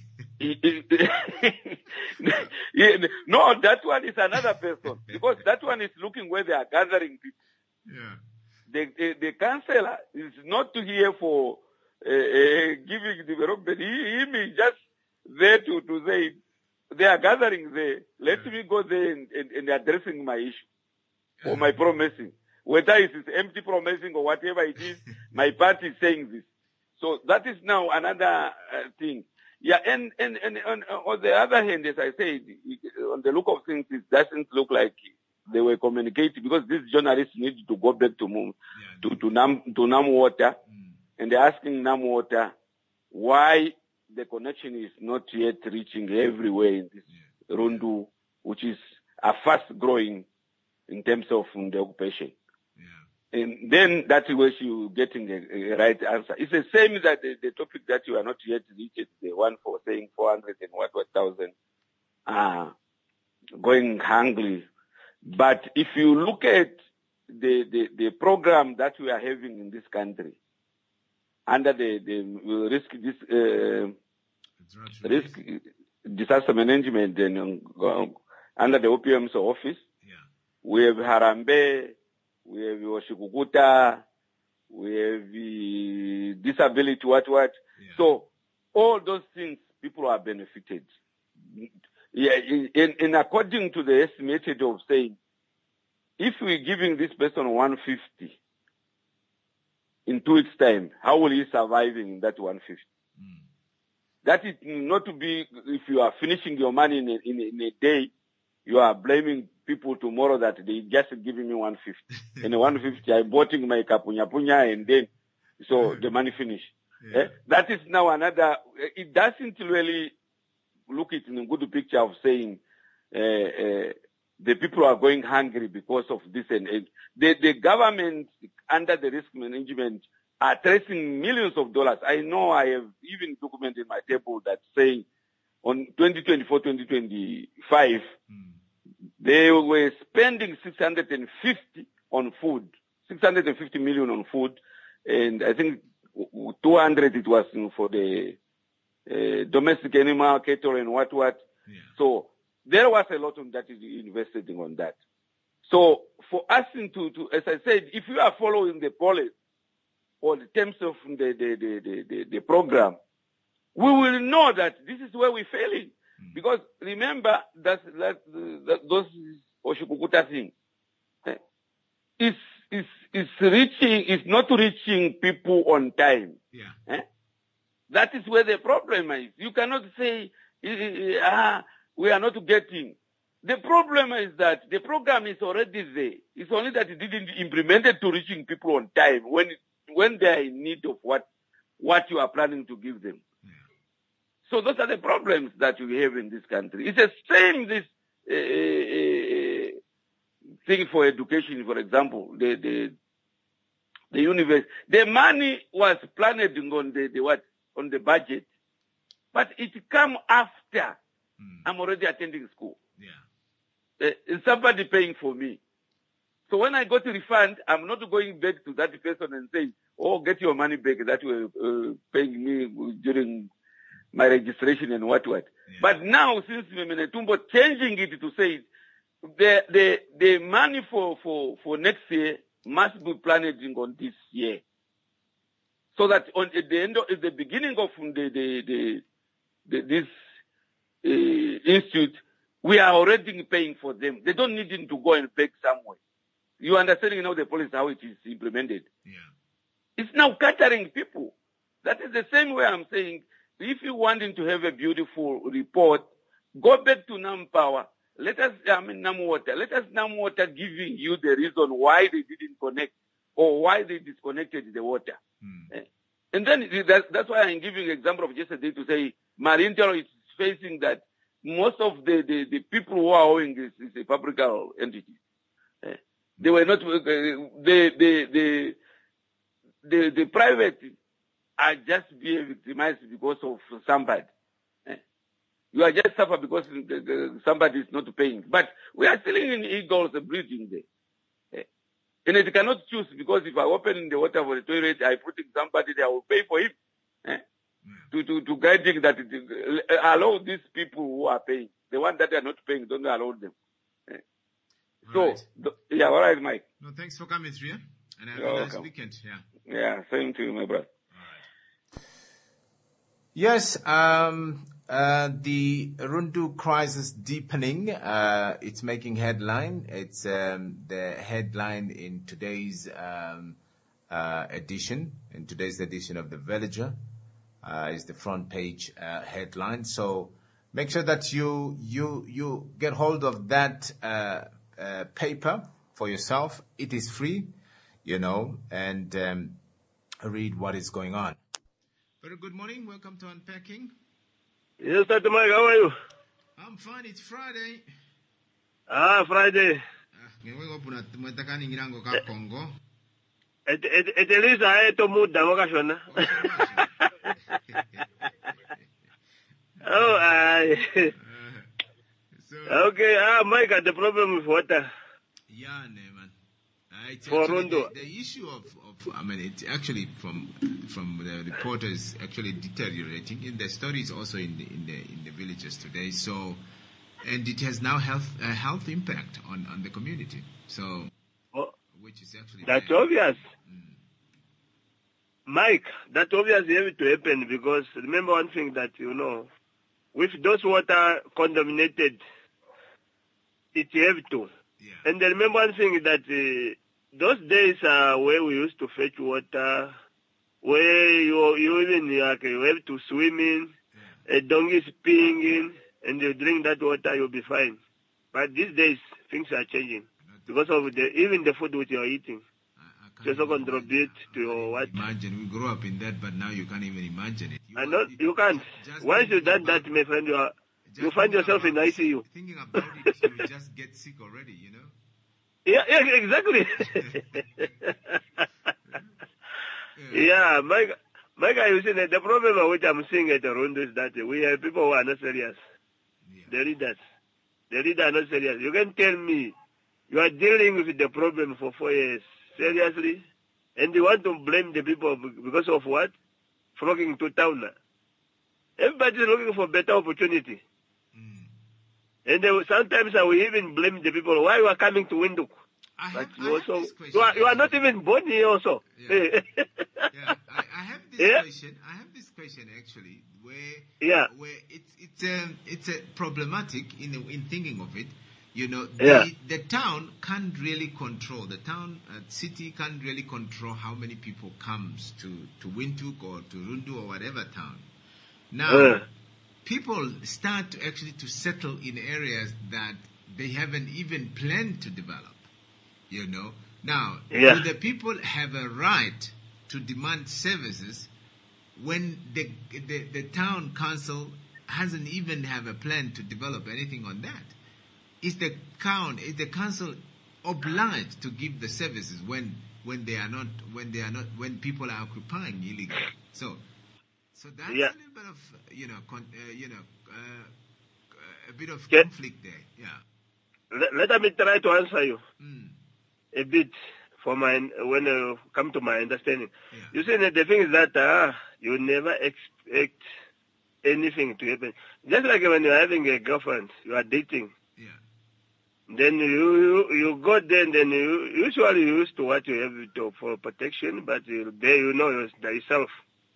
Yeah, no, that one is another person, because that one is looking where they are gathering people. Yeah. The the, the councillor is not here for Uh, uh, giving development. He, him is just there to, to say, they are gathering there. Let yeah. me go there and, and, and addressing my issue, yeah. or my promising. Whether it is empty promising or whatever it is, my party is saying this. So that is now another uh, thing. Yeah, and, and, and, and on the other hand, as I said, on the look of things, it doesn't look like they were communicating, because these journalists need to go back to Mum, yeah, to, to Nam, to Namwater, mm. and they're asking Namwater why the connection is not yet reaching everywhere in this yeah. Rundu, which is a fast growing in terms of um, the occupation. Yeah. And then that's where you're getting a, a right answer. It's the same that the, the topic that you are not yet reached, the one for saying four hundred and what, what thousand, uh, going hungry. But if you look at the, the, the program that we are having in this country, under the, the risk, this, uh, risk disaster management and uh, under the O P M's office, yeah. we have Harambee, we have Oshikukuta, we have the disability, what, what. Yeah. So all those things, people are benefited. Yeah, in, in according to the estimated of saying, if we're giving this person one hundred fifty in two weeks' time, how will he survive in that one hundred fifty? Mm. That is not to be, if you are finishing your money in a, in a, in a day, you are blaming people tomorrow that they just giving me one hundred fifty. And one hundred fifty, I'm boughting my kapunya punya, and then, so the money finish. Yeah. Eh? That is now another, it doesn't really look it in a good picture of saying uh, uh, the people are going hungry because of this. And uh, the, the government, under the risk management, are tracing millions of dollars. I know I have even documented my table that saying on twenty twenty-four twenty twenty-five, mm. they were spending six hundred fifty on food, six hundred fifty million on food, and I think two hundred it was for the Uh, domestic animal, cattle, and what, what. Yeah. So there was a lot of that is invested on that. So for us to, to, as I said, if you are following the policy or the terms of the, the, the, the, the, the program, we will know that this is where we're failing. Mm. Because remember that, that, that those Oshikukuta thing eh, is, is, is reaching, is not reaching people on time. Yeah. Eh? That is where the problem is. You cannot say, ah, we are not getting. The problem is that the program is already there. It's only that it didn't implement it to reaching people on time when when they are in need of what what you are planning to give them. Yeah. So those are the problems that we have in this country. It's the same this uh, thing for education, for example. The the the university, the money was planned on the, the what. on the budget, but it come after mm. I'm already attending school. Yeah. Uh, somebody paying for me. So when I got a refund, I'm not going back to that person and saying, oh, get your money back that you were uh, paying me during my registration and what, what. Yeah. But now, since Memenetumbo changing it to say the, the, the money for, for, for next year must be planned on this year. So that on at the end of at the beginning of the, the, the, the this uh, institute, we are already paying for them. They don't need to go and beg somewhere. You understanding now the policy how it is implemented? Yeah. It's now catering people. That is the same way I'm saying. If you wanting to have a beautiful report, go back to Nampower. Let us, I mean Namwater. Let us Namwater giving you the reason why they didn't connect or why they disconnected the water. Hmm. And then that, that's why I'm giving an example of yesterday to say Marintero is facing that most of the, the, the people who are owing this is a public entity. Uh, they were not, uh, the, the, the, the, the private are just being victimized because of somebody. Uh, you are just suffer because the, the, somebody is not paying. But we are still in eagles breeding there. And it cannot choose because if I open the water for the toilet, I put in somebody there, I will pay for him. Eh? Mm. To, to, to guiding that, it, uh, allow these people who are paying. The ones that are not paying, don't allow them. Eh? So, right. th- yeah, all right, Mike. No, thanks for coming through, yeah? And have You're a nice welcome. weekend, yeah. Yeah, same to you, my brother. All right. Yes, um, uh, the Rundu crisis deepening, uh, it's making headline. It's, um, the headline in today's, um, uh, edition. In today's edition of The Villager uh, is the front page uh, headline. So make sure that you you you get hold of that uh, uh, paper for yourself. It is free, you know, and um, read what is going on. Very good morning. Welcome to Unpacking. Yes, Doctor Mike, how are you? I'm fine. It's Friday. Ah, Friday. At least I had to move the vocation. Oh, I. Okay, ah, Mike, the problem with water. Yeah, man. Uh, it's For actually Rondo. the, the issue of, of, I mean, it's actually from from the reporters actually deteriorating. In the stories also in the in the in the villages today. So, and it has now health a health impact on, on the community. So, Oh, which is actually that's bad. obvious. Mike, that's obviously have to happen because remember one thing that, you know, with those water contaminated, it have to. Yeah. And then remember one thing that uh, those days are where we used to fetch water, where you you even like, you have to swim in, a donkey is peeing in, and you drink that water, you'll be fine. But these days, things are changing because of the even the food which you are eating. I Just can't contribute to your what? imagine. We grew up in that, but now you can't even imagine it. You I are- know you can't. just Once you thinking done that, about- my friend, you are just you find thinking yourself in about- I C U. Thinking about it, you just get sick already, you know? Yeah, yeah, exactly. Yeah, Mike, Mike, you see that the problem which I'm seeing at the Rondo is that we have people who are not serious. Yeah. The leaders, the leaders are not serious. You can tell me you are dealing with the problem for four years seriously, and you want to blame the people because of what? Flocking to town. Everybody is looking for better opportunity. Mm. And they, will- sometimes I will even blame the people. Why you are coming to Windhoek? I But have, you I have also, this question. you are, you are not actually. even born here also. Yeah. Yeah, I, I have this Yeah. question. I have this question actually, where Yeah. where it's it's um, it's a problematic in in thinking of it. You know, the, Yeah. the town can't really control the town uh, city can't really control how many people comes to to Windhoek or to Rundu or whatever town. Now, Uh. people start to actually to settle in areas that they haven't even planned to develop. You know, now Yeah. do the people have a right to demand services when the, the the town council hasn't even have a plan to develop anything on that? Is the count is the council obliged to give the services when when they are not when they are not when people are occupying illegally? So so that's Yeah. a little bit of you know con, uh, you know uh, a bit of Okay. conflict there. Yeah. let, let me try to answer you Mm. a bit for my when I come to my understanding. Yeah. You see, the thing is that uh, you never expect anything to happen. Just like when you're having a girlfriend, you are dating. Yeah. Then you you, you go there, and then you usually you used to what you have to for protection, but you, there you know yourself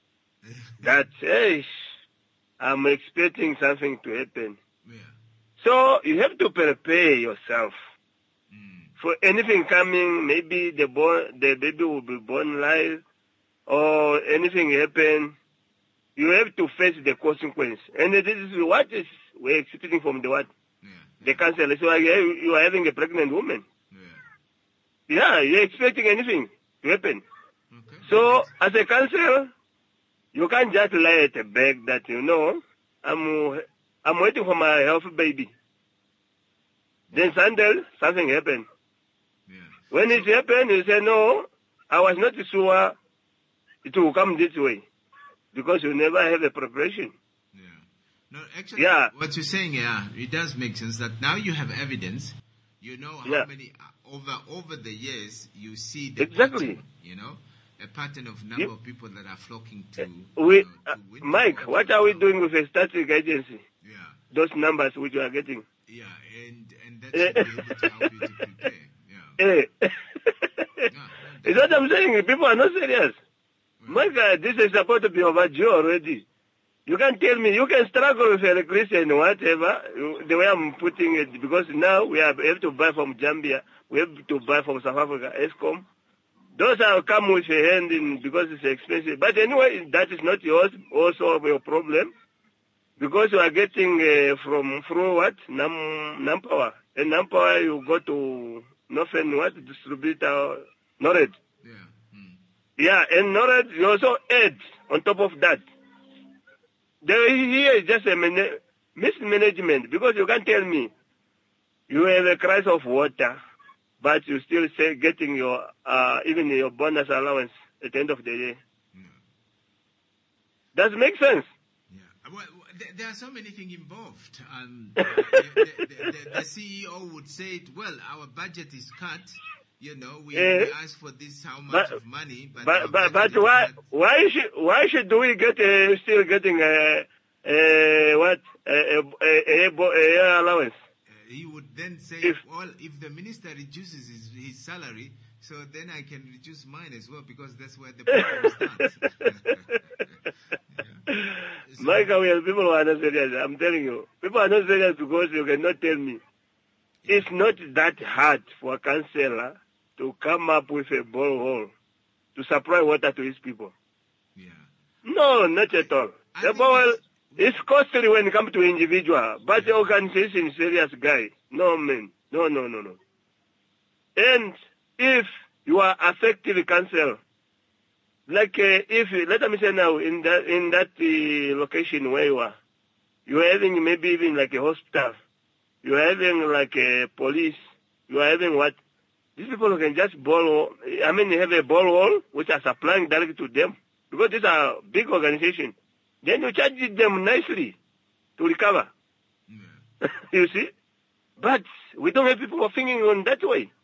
that hey, I'm expecting something to happen. Yeah. So you have to prepare yourself Mm. for anything coming. Maybe the born, the baby will be born live, or anything happen. You have to face the consequence, and this is what is we're expecting from the what Yeah. the council. So like, hey, you are having a pregnant woman. Yeah. Yeah, you're expecting anything to happen. Okay. So as a council, you can't just lay at a bag that you know I'm I'm waiting for my healthy baby. Then Sunday something happened. Yeah. When it happened, you say no. I was not sure it will come this way because you never have a preparation. Yeah. No, actually, Yeah. what you're saying, yeah, it does make sense that now you have evidence. You know how Yeah. many uh, over over the years you see the Exactly. pattern, you know, a pattern of number You- of people that are flocking to. We, you know, uh, to Windhoek Mike, or to what are we Durban. doing with a static agency? Yeah. Those numbers which you are getting. Yeah, and and that should be able to help you to prepare. Yeah. Hey. Yeah. It's what I'm saying. People are not serious. My God, this is supposed to be overdue already. You can tell me, you can struggle with electricity and whatever, you- the way I'm putting it, because now we have, have to buy from Zambia, we have to buy from South Africa, ESCOM, those are come with a hand in because it's expensive. But anyway, that is not yours, also your problem. Because you are getting uh, from through what? Nam Nampower. And Nampower you go to Northern what? Distributor Nored. Yeah. Mm. Yeah, and Nored you also add on top of that. There here is just a man- mismanagement because you can't tell me you have a crisis of water, but you still say getting your uh, even your bonus allowance at the end of the day. Yeah. Does it make sense? Yeah. Well, there, there are so many things involved. Um, the, the, the, the C E O would say, well, our budget is cut. You know, we, Eh, we asked for this how much but- of money, but But our but, budget but is why cut. why should why should we get uh, still getting a, a what a a, a, a, bo- a year allowance? Uh, he would then say, If- well, if the minister reduces his, his salary, so then I can reduce mine as well, because that's where the problem starts. Yeah. So- Michael, we have people who are not serious. I'm telling you, people are not serious because you cannot tell me. It's not that hard for a councillor to come up with a borehole to supply water to his people. Yeah. No, not at all. I The think borehole it's- is costly when it comes to individual, but the organization is serious guy. No, man. No, no, no, no. And if you are effective council, like uh, if, let me say now, in that, in that uh, location where you are, you are having maybe even like a hospital, you are having like a police, you are having what? These people can just borrow, I mean, they have a borehole which are supplying directly to them, because these are big organizations. Then you charge them nicely to recover. Yeah. You see? But we don't have people who are thinking on that way.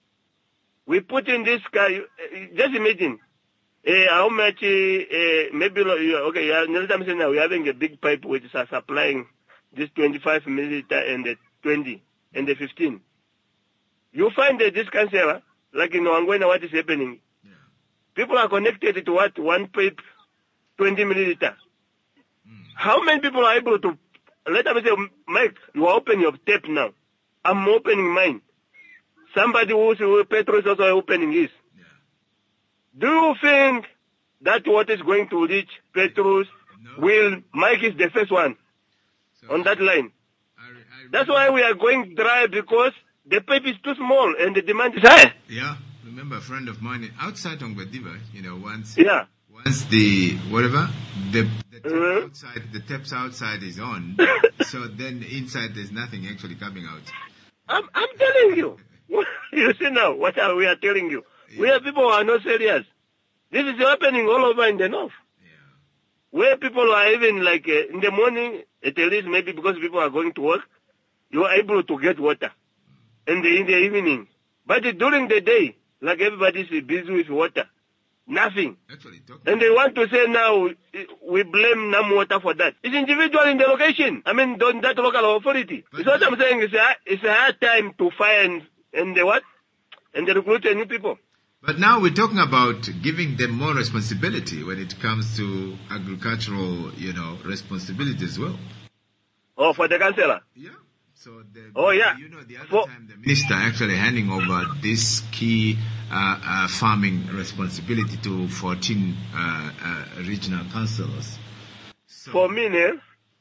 We put in this guy, uh, just imagine, uh, how much, uh, uh, maybe, uh, okay, yeah, let me say now, we're having a big pipe which is uh, supplying this twenty-five milliliter and the twenty and the fifteen. You find that this cancer, like in Wangwena, what is happening? Yeah. People are connected to what? One pipe, twenty milliliter. How many people are able to, let me say, Mike, you open your tap now. I'm opening mine. Somebody who's who Petrus also opening his. Yeah. Do you think that what is going to reach Petrus No. will, Mike is the first one So on that line. I, I That's remember- why we are going dry, because the pipe is too small and the demand is high. Yeah. Remember a friend of mine outside Ongwediva, you know, once Yeah. once the whatever the the tap Mhm. outside the taps outside is on, so then inside there's nothing actually coming out. I'm, I'm telling you. You see now what are we are telling you. We have people who are not serious. This is happening all over in the north, Yeah. where people are even like uh, in the morning, at least maybe because people are going to work, you are able to get water. And in the evening. But during the day, like everybody is busy with water, nothing. Actually, talking And they want to say now, eh, we blame Nam Water for that. It's individual in the location. I mean, don't that local authority. But It's what that- I'm saying. It's a, it's a hard time to find and the what? And the recruit new people. But now we're talking about giving them more responsibility when it comes to agricultural, you know, responsibility as well. Oh, for the councillor. Yeah. So the, Oh, yeah. you know, the other For- time the minister actually handing over this key uh, uh, farming responsibility to fourteen uh, uh, regional councillors. So, For me, ne,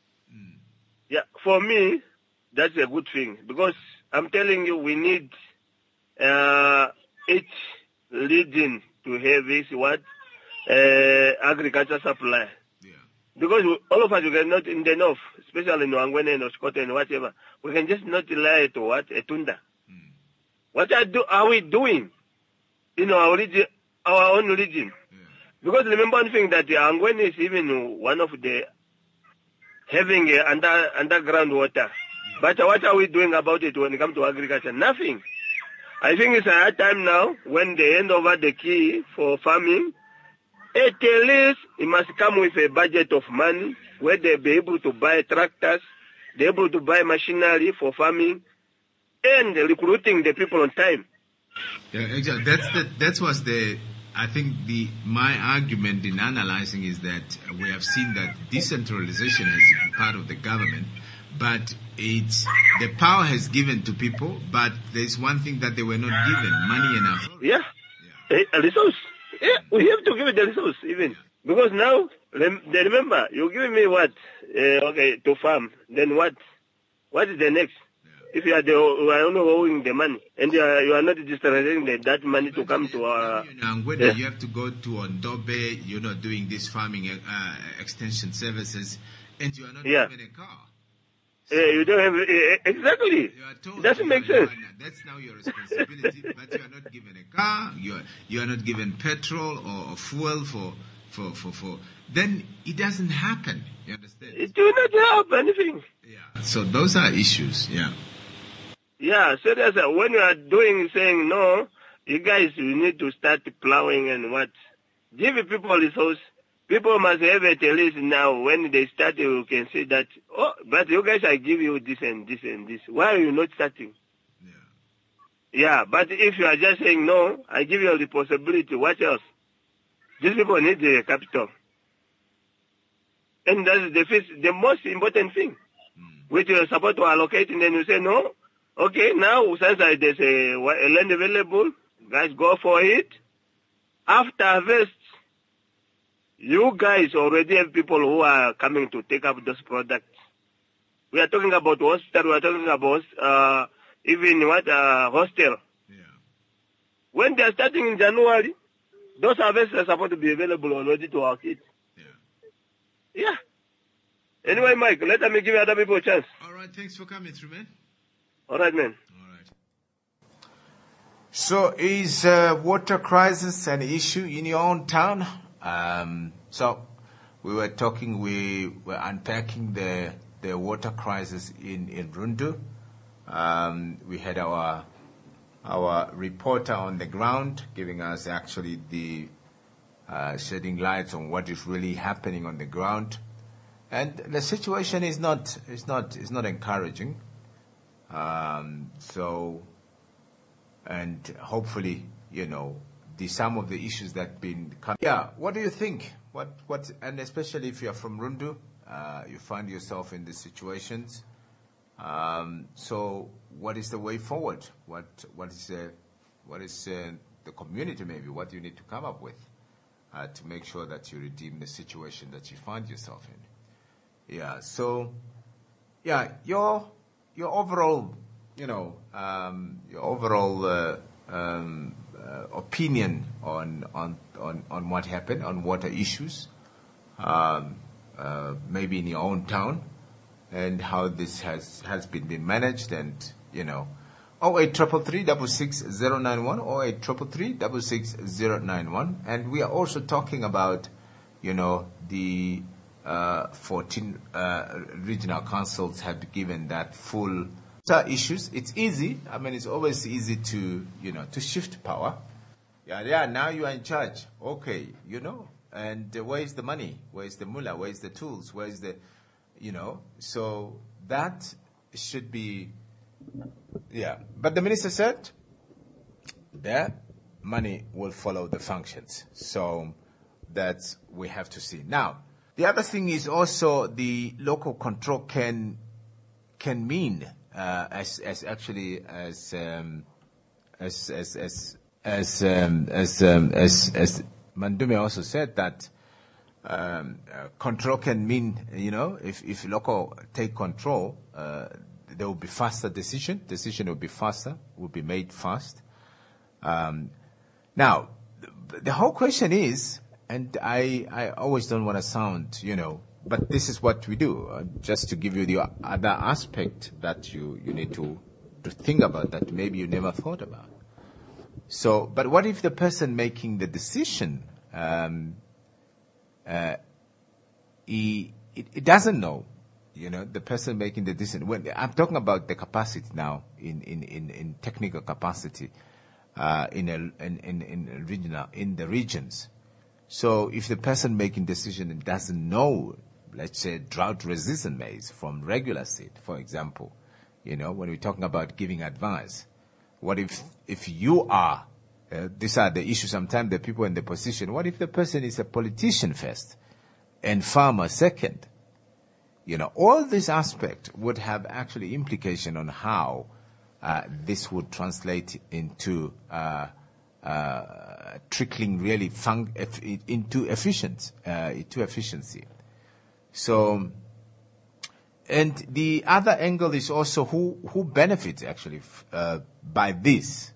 yeah, for me, that's a good thing, because I'm telling you, we need uh, each region to have this what uh, agriculture supply. yeah. Because we, all of us, we cannot, in the north, especially in Wangwene or Scotland, whatever, we can just not rely to what? A tunda. Mm. What are, do, are we doing in our region, our own region? Yeah. Because remember one thing, that the Angwene is even one of the having a under, underground water. But what are we doing about it when it comes to agriculture? Nothing. I think it's a hard time now when they hand over the key for farming. At least it must come with a budget of money where they'll be able to buy tractors, they're able to buy machinery for farming, and recruiting the people on time. Yeah, exactly. That's the, that was the. I think the my argument in analyzing is that we have seen that decentralization has been part of the government, but it's the power has given to people. But there's one thing that they were not given: money and authority. Yeah. A resource. Yeah, we have to give it the resource even. Because now, rem- they remember, you're giving me what? Uh, okay, to farm. Then what? What is the next? If you are, the, you are only owing the money, and you are, you are not distributing the, that money to come to our... You know, whether yeah. you have to go to Ondobe, you're not doing this farming uh, extension services, and you are not yeah. given a car. So uh, you don't have... Uh, exactly. It doesn't make sense. That's now your responsibility, but you are not given a car, you are, you are not given petrol or, or fuel for, for, for, for... Then it doesn't happen. You understand? It will not help anything. Yeah. So those are issues, yeah. Yeah, so that's uh, when you are doing, saying, no, you guys, you need to start plowing and what? Give people resource. People must have it at least now. When they start, you can see that, oh, but you guys, I give you this and this and this. Why are you not starting? Yeah. Yeah, but if you are just saying, no, I give you a responsibility, what else? These people need the capital. And that's the, first, the most important thing, mm. which you are supposed to allocate, and then you say, no, okay, now since there's a, a land available, guys go for it. After harvest, you guys already have people who are coming to take up those products. We are talking about hospital, we are talking about uh, even what uh, hostel. Yeah. When they are starting in January, those harvests are supposed to be available already to our kids. Yeah. Yeah. Anyway, Mike, let me give other people a chance. All right, thanks for coming through, man. All right, man. All right. So is uh, water crisis an issue in your own town? Um, so we were talking, we were unpacking the the water crisis in, in Rundu. Um, we had our our reporter on the ground giving us actually the uh, shedding lights on what is really happening on the ground. And the situation is not is not is not encouraging. Um, so, and hopefully, you know, the some of the issues that been coming. Yeah, what do you think? What what and especially if you are from Rundu, uh, you find yourself in these situations. Um, so, what is the way forward? What what is uh, what is uh, the community maybe? What do you need to come up with uh, to make sure that you redeem the situation that you find yourself in? Yeah. So, yeah, your your overall, you know, um, your overall uh, um, uh, opinion on, on on on what happened on water issues, um, uh, maybe in your own town, and how this has has been, been managed, and you know, oh eight triple three double six zero nine one, oh eight triple three double six zero nine one, and we are also talking about, you know, the uh, fourteen uh, regional councils have given that full issues. It's easy. I mean, it's always easy to, you know, to shift power. Yeah, yeah. Now you are in charge. Okay, you know. And uh, where is the money? Where is the mullah? Where is the tools? Where is the, you know? So that should be, yeah. But the minister said that money will follow the functions. So that's we have to see. Now, the other thing is also the local control can can mean. Uh, as, as actually as um, as as as as um, as, um, as as Mandume also said that um, uh, control can mean, you know, if if local take control, uh, there will be faster decision. Decision will be faster, will be made fast. Um, now, the, the whole question is, and I I always don't want to sound, you know. But this is what we do, uh, just to give you the other aspect that you, you need to, to think about that maybe you never thought about. So, but what if the person making the decision, um, uh, he, it, it doesn't know, you know, the person making the decision. When I'm talking about the capacity now, in, in, in, in technical capacity, uh, in, a, in, in, in regional, in the regions. So if the person making decision doesn't know, let's say, drought-resistant maize from regular seed, for example, you know, when we're talking about giving advice, what if if you are, uh, these are the issues sometimes the people in the position, what if the person is a politician first and farmer second? You know, all this aspect would have actually implication on how uh, this would translate into uh, uh, trickling really fun- eff- into efficient, uh, into efficiency. So, and the other angle is also who who benefits actually uh, by this.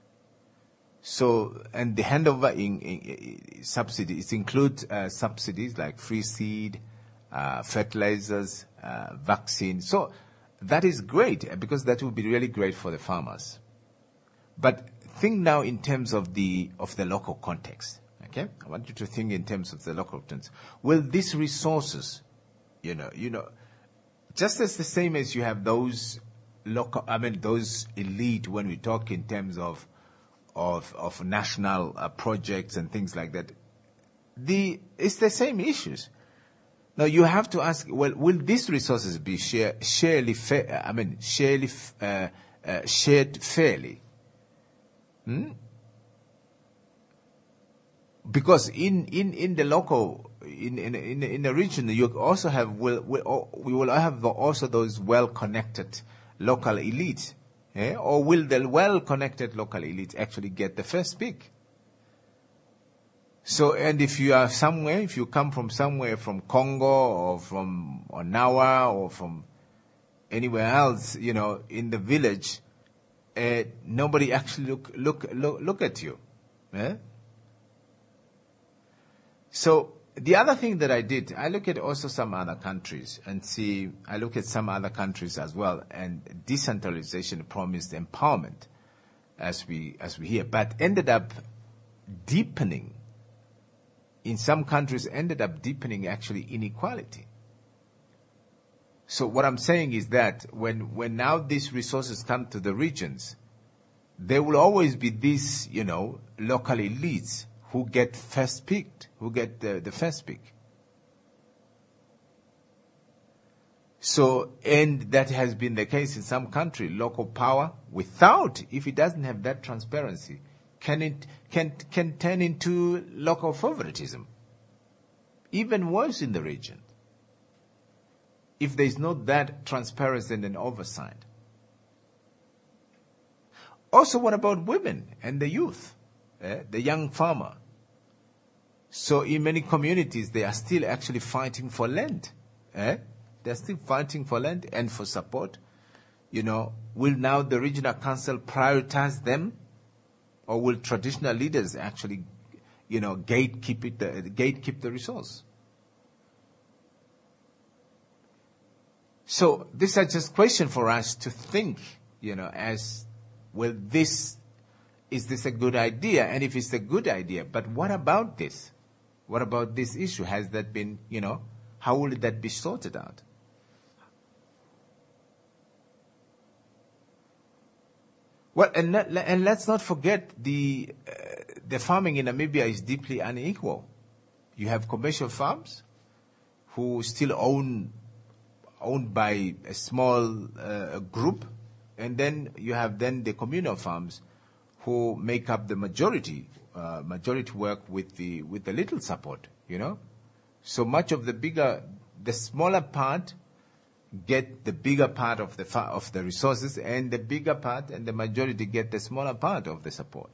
So, and the handover in, in, in subsidies include uh, subsidies like free seed, uh, fertilizers, uh, vaccine. So that is great because that will be really great for the farmers. But think now in terms of the of the local context. Okay, I want you to think in terms of the local context. Will these resources, you know, you know, just as the same as you have those local, I mean, those elite when we talk in terms of of of national uh, projects and things like that, the it's the same issues. Now you have to ask, well, will these resources be share, sharely fair, I mean, sharely uh, uh, shared fairly? Hmm? Because in, in, in the local, in, in, in, in the region, you also have, will, will, we will have also those well-connected local elites. Eh? Or will the well-connected local elites actually get the first pick? So, and if you are somewhere, if you come from somewhere, from Congo or from Onawa or from anywhere else, you know, in the village, uh, nobody actually look, look, look, look at you. Eh? So, the other thing that I did, I look at also some other countries and see, I look at some other countries as well, and decentralization promised empowerment, as we, as we hear, but ended up deepening, in some countries ended up deepening actually inequality. So what I'm saying is that when, when now these resources come to the regions, there will always be these, you know, local elites who get first picked, who get the, the first pick. So, and that has been the case in some country. Local power, without, if it doesn't have that transparency, can it can can turn into local favoritism. Even worse in the region, if there is not that transparency and an oversight. Also, what about women and the youth? Uh, the young farmer. So in many communities, they are still actually fighting for land. Eh? They're still fighting for land and for support. You know, will now the regional council prioritize them? Or will traditional leaders actually, you know, gatekeep it, uh, gatekeep the resource? So these are just questions for us to think, you know, as, well, this is this a good idea? And if it's a good idea, but what about this? What about this issue? Has that been, you know, how will that be sorted out? Well, and, let, and let's not forget the, uh, the farming in Namibia is deeply unequal. You have commercial farms who still own, owned by a small uh, group, and then you have then the communal farms who make up the majority, uh, majority work with the with the little support, you know. So much of the bigger, the smaller part get the bigger part of the fa- of the resources, and the bigger part and the majority get the smaller part of the support.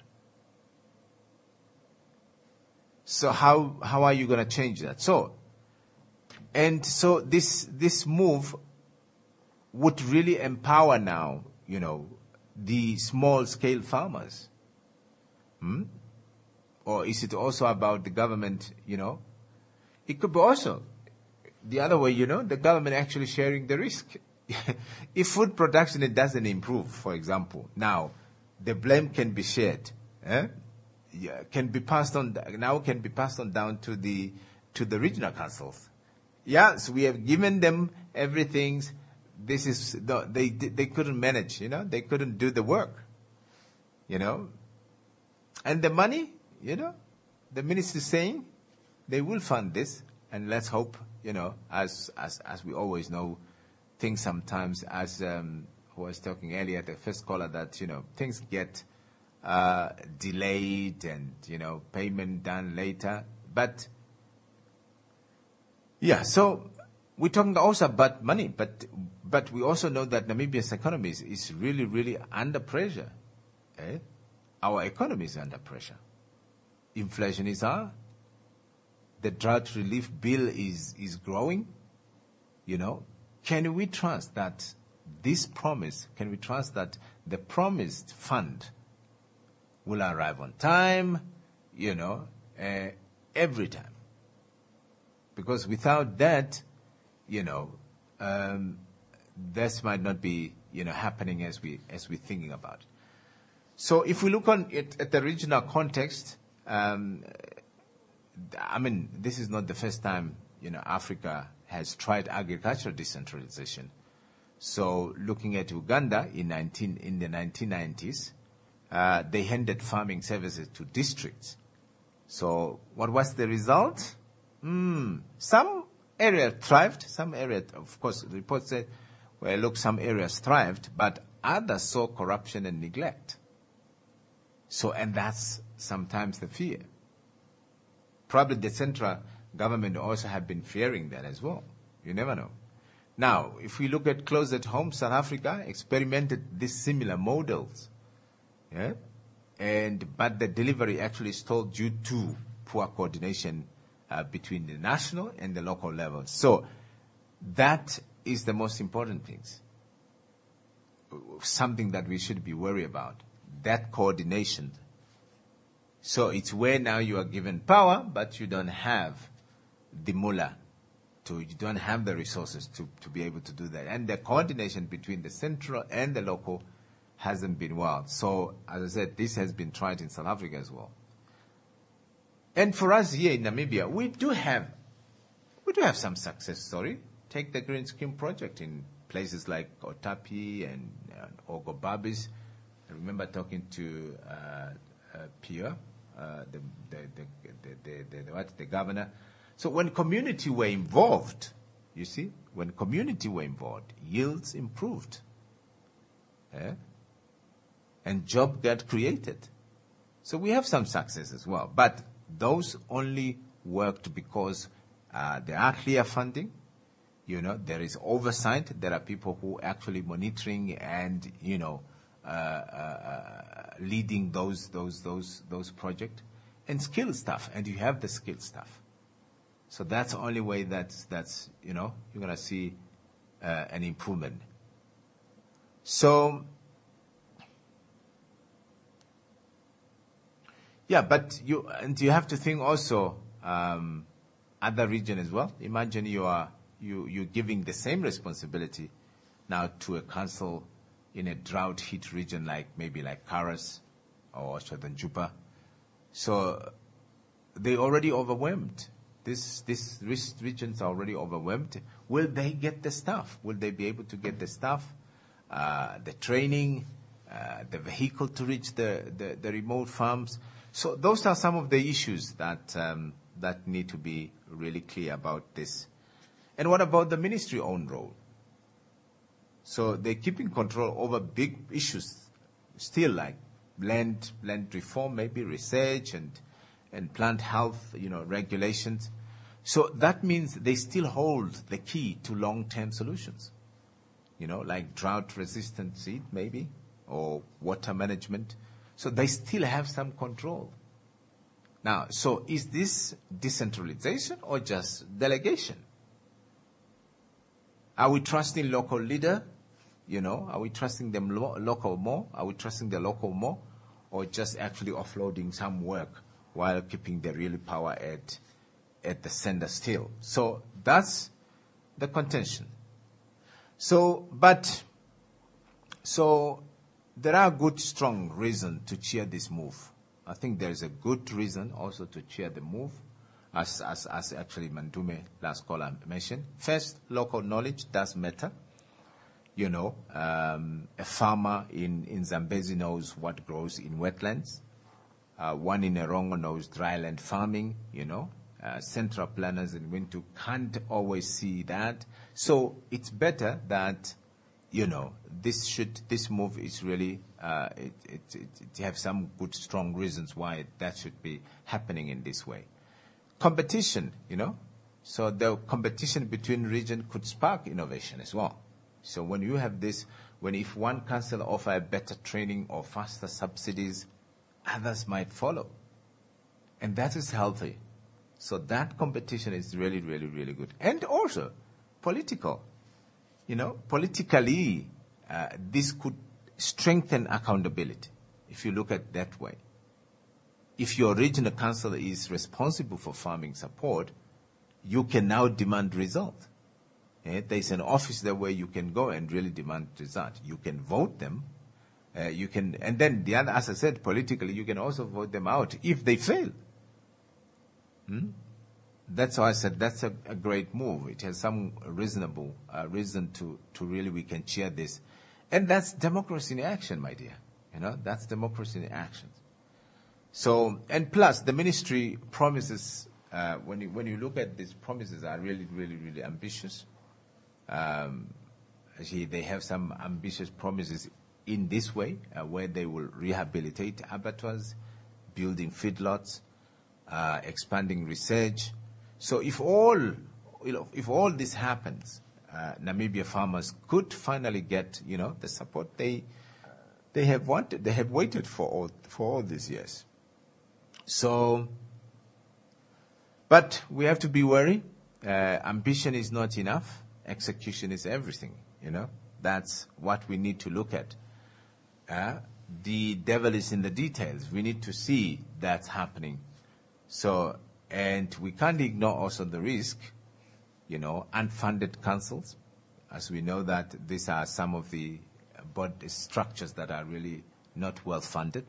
So how how are you going to change that? So, and so this this move would really empower now, you know, the small-scale farmers? Hmm? Or is it also about the government, you know? It could be also the other way, you know, the government actually sharing the risk. If food production it doesn't improve, for example, now the blame can be shared, eh? Yeah, can be passed on, now can be passed on down to the to the regional councils. Yeah, so we have given them everything. This is, no, they they couldn't manage, you know, they couldn't do the work, you know. And the money, you know, the minister is saying they will fund this, and let's hope, you know, as as as we always know, things sometimes, as um, who was talking earlier, the first caller, that, you know, things get uh, delayed and, you know, payment done later. But, yeah, so we're talking also about money, but but we also know that Namibia's economy is, is really, really under pressure. Eh? our economy is under pressure. Inflation is high. The drought relief bill is, is growing. You know, can we trust that this promise, can we trust that the promised fund will arrive on time, you know, uh, every time? Because without that, you know, um, this might not be, you know, happening as we as we're thinking about it. So if we look on it at the regional context, um, I mean, this is not the first time, you know, Africa has tried agricultural decentralization. So looking at Uganda in nineteen in the nineteen nineties, uh, they handed farming services to districts. So what was the result? Mm, some areas thrived, some areas, of course, reports said, well, look, some areas thrived, but others saw corruption and neglect. So, and that's sometimes the fear. Probably the central government also have been fearing that as well. You never know. Now, if we look at close at home, South Africa experimented these similar models. Yeah? And, but the delivery actually stalled due to poor coordination uh, between the national and the local levels. So that is the most important thing. Something that we should be worried about. That coordination. So it's where now you are given power, but you don't have the mullah. To, you don't have the resources to, to be able to do that. And the coordination between the central and the local hasn't been well. So, as I said, this has been tried in South Africa as well. And for us here in Namibia, we do have, we do have some success story. Take the Green Scheme project in places like Otapi and, and Ogobabis. I remember talking to uh, uh, Pierre, uh, the, the, the, the, the, the, what, the governor. So when community were involved, you see, when community were involved, yields improved. Yeah? And job got created. So we have some success as well. But those only worked because uh, there are clear funding. You know, there is oversight. There are people who are actually monitoring and, you know, uh, uh, leading those, those, those, those projects. And skilled staff. And you have the skilled staff. So that's the only way that's, that's you know, you're going to see uh, an improvement. So, yeah, but you, and you have to think also um, other region as well. Imagine you are, you, you're giving the same responsibility now to a council in a drought-hit region like maybe like Karas or Chotanjupa. So they're already overwhelmed. This, these regions are already overwhelmed. Will they get the staff? Will they be able to get the staff, uh, the training, uh, the vehicle to reach the, the, the remote farms? So those are some of the issues that um, that need to be really clear about this. And what about the ministry own role? So they're keeping control over big issues, still like land land reform, maybe research and. and plant health, you know, regulations. So that means they still hold the key to long-term solutions, you know, like drought-resistant seed maybe, or water management. So they still have some control. Now, so is this decentralization or just delegation? Are we trusting local leader? You know, are we trusting them lo- local more? Are we trusting the local more? Or just actually offloading some work while keeping the real power at at the center still? So that's the contention. So, but, so there are good, strong reasons to cheer this move. I think there is a good reason also to cheer the move, as as, as actually Mandume, last caller, mentioned. First, local knowledge does matter. You know, um, a farmer in, in Zambezi knows what grows in wetlands. Uh, one in Erongo knows dryland farming, you know. Uh, central planners in Wintu can't always see that. So it's better that, you know, this should, this move is really, uh, it, it, it, it have some good, strong reasons why that should be happening in this way. Competition, you know. So the competition between regions could spark innovation as well. So when you have this, when if one council offer better training or faster subsidies, others might follow. And that is healthy. So that competition is really, really, really good. And also political. You know, politically, uh, this could strengthen accountability, if you look at it that way. If your regional council is responsible for farming support, you can now demand result. Eh? There's an office there where you can go and really demand result. You can vote them. Uh, you can, and then the other, as I said, politically, you can also vote them out if they fail. Hmm? That's why I said that's a, a great move. It has some reasonable uh, reason to, to really we can cheer this. And that's democracy in action, my dear. You know, that's democracy in action. So, and plus, the ministry promises, uh, when you, when you look at these promises, are really, really, really ambitious. Um, actually, they have some ambitious promises in this way, uh, where they will rehabilitate abattoirs, building feedlots, uh, expanding research. So if all, you know, if all this happens, uh, Namibia farmers could finally get, you know, the support they they have wanted, they have waited for all for all these years. So, but we have to be wary. Uh, ambition is not enough. Execution is everything. You know, that's what we need to look at. Uh, the devil is in the details. We need to see that's happening. So, and we can't ignore also the risk, you know, unfunded councils. As we know that these are some of the body structures that are really not well funded.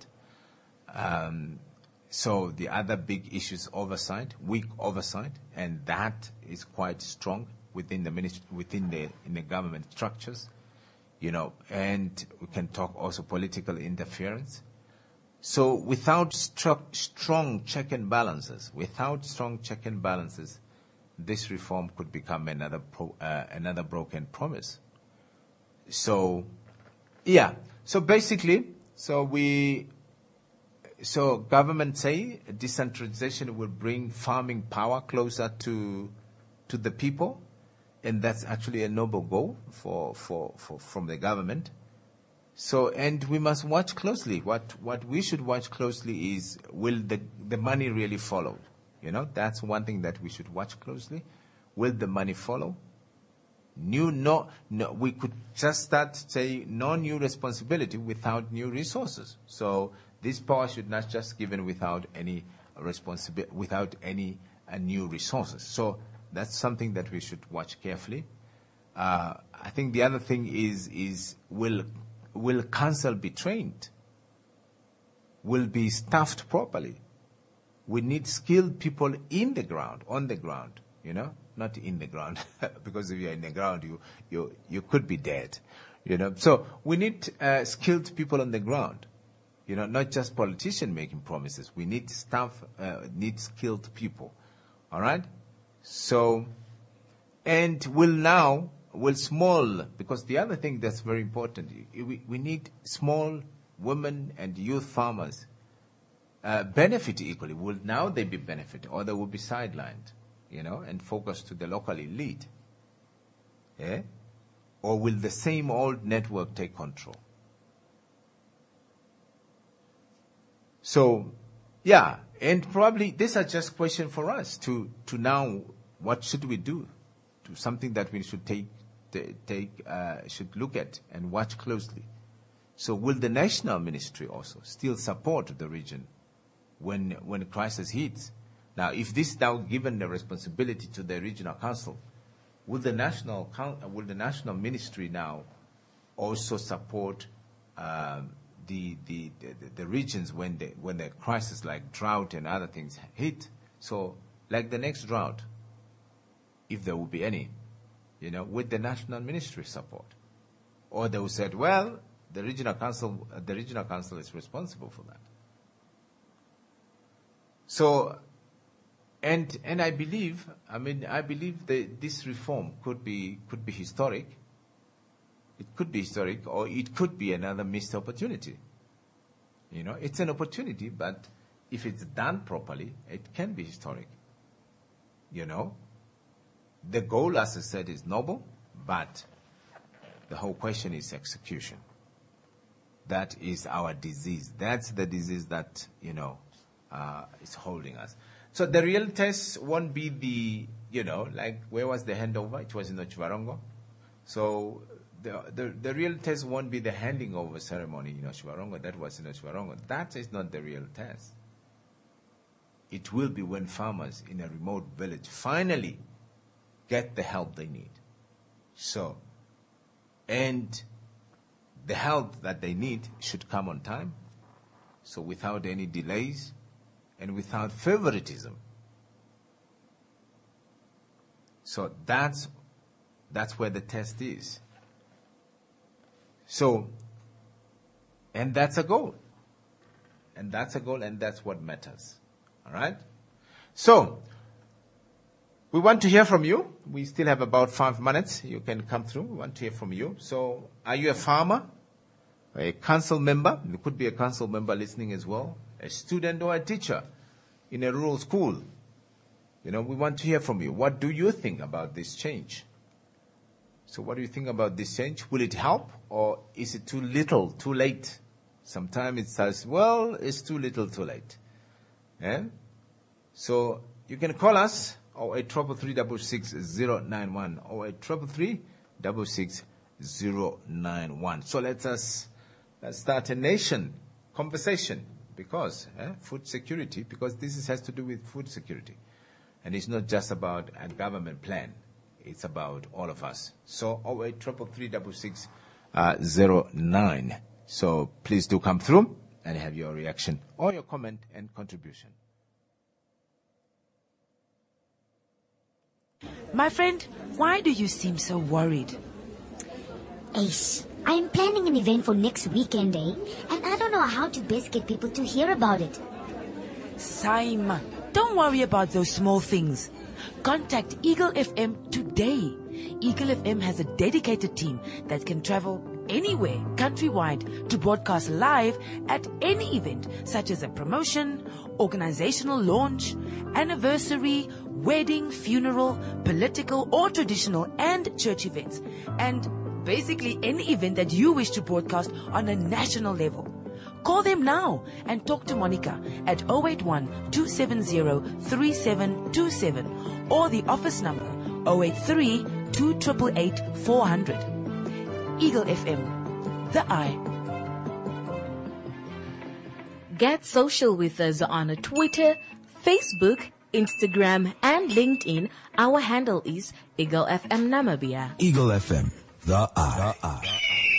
Um, so the other big issue is oversight, weak oversight, and that is quite strong within the ministry, within the in the government structures. You know, and we can talk also political interference. So without stru- strong check and balances, without strong check and balances, this reform could become another pro- uh, another broken promise. So, yeah. So basically, so we, so government say decentralization will bring farming power closer to to the people. And that's actually a noble goal for, for, for from the government. So, and we must watch closely. What what we should watch closely is, will the the money really follow? You know, that's one thing that we should watch closely. Will the money follow? New no no. We could just start say no new responsibility without new resources. So this power should not just given without any responsibility, without any uh, new resources. So. That's something that we should watch carefully. Uh, I think the other thing is, is will, will council be trained? Will be staffed properly? We need skilled people in the ground, on the ground, you know, not in the ground, because if you're in the ground, you, you, you could be dead, you know. So we need uh, skilled people on the ground, you know, not just politicians making promises. We need staff, uh, need skilled people, all right? So, and will now, will small, because the other thing that's very important, we, we need small women and youth farmers uh, benefit equally. Will now they be benefited, or they will be sidelined, you know, and focused to the local elite? Yeah? Or will the same old network take control? So, yeah. And probably these are just questions for us to, to now, what should we do? To something that we should take, take uh, should look at and watch closely. So will the national ministry also still support the region when when a crisis hits? Now, if this now given the responsibility to the regional council, will the national will the national ministry now also support um, The, the, the, the regions when the, when the crisis like drought and other things hit? So like the next drought, if there will be any, you know, with the national ministry support. Or they will say, well, the regional council, uh, the regional council is responsible for that. So, and, and I believe, I mean, I believe that this reform could be, could be historic. It could be historic, or it could be another missed opportunity. You know, it's an opportunity, but if it's done properly, it can be historic. You know, the goal, as I said, is noble, but the whole question is execution. That is our disease. That's the disease that, you know, uh, is holding us. So the real test won't be the, you know, like, where was the handover? It was in Otjiwarongo. So the, the the real test won't be the handing over ceremony in Otjiwarongo. That was in Otjiwarongo. That is not the real test. It will be when farmers in a remote village finally get the help they need. So, and the help that they need should come on time. So without any delays and without favoritism. So that's that's where the test is. So, and that's a goal. And that's a goal, and that's what matters. All right? So, we want to hear from you. We still have about five minutes. You can come through. We want to hear from you. So, are you a farmer? A council member? You could be a council member listening as well. A student or a teacher in a rural school. You know, we want to hear from you. What do you think about this change? So what do you think about this change? Will it help, or is it too little, too late? Sometimes it says, well, it's too little, too late. Yeah? So you can call us oh eight three three six six zero nine one oh eight three three six six zero nine one. So let us let's start a nation conversation because eh, food security, because this is, has to do with food security. And it's not just about a government plan. It's about all of us. So oh eight three three six six zero nine. So please do come through and have your reaction or your comment and contribution. My friend, why do you seem so worried? Ace, I'm planning an event for next weekend, eh? And I don't know how to best get people to hear about it. Saima, don't worry about those small things. Contact Eagle F M today. Eagle F M has a dedicated team that can travel anywhere countrywide to broadcast live at any event, such as a promotion, organizational launch, anniversary, wedding, funeral, political or traditional and church events, and basically any event that you wish to broadcast on a national level. Call them now and talk to Monica at zero eight one two seven zero three seven two seven or the office number zero eight three two eight eight eight four zero zero. Eagle F M, the eye. Get social with us on Twitter, Facebook, Instagram, and LinkedIn. Our handle is Eagle F M Namibia. Eagle F M, the eye. The eye.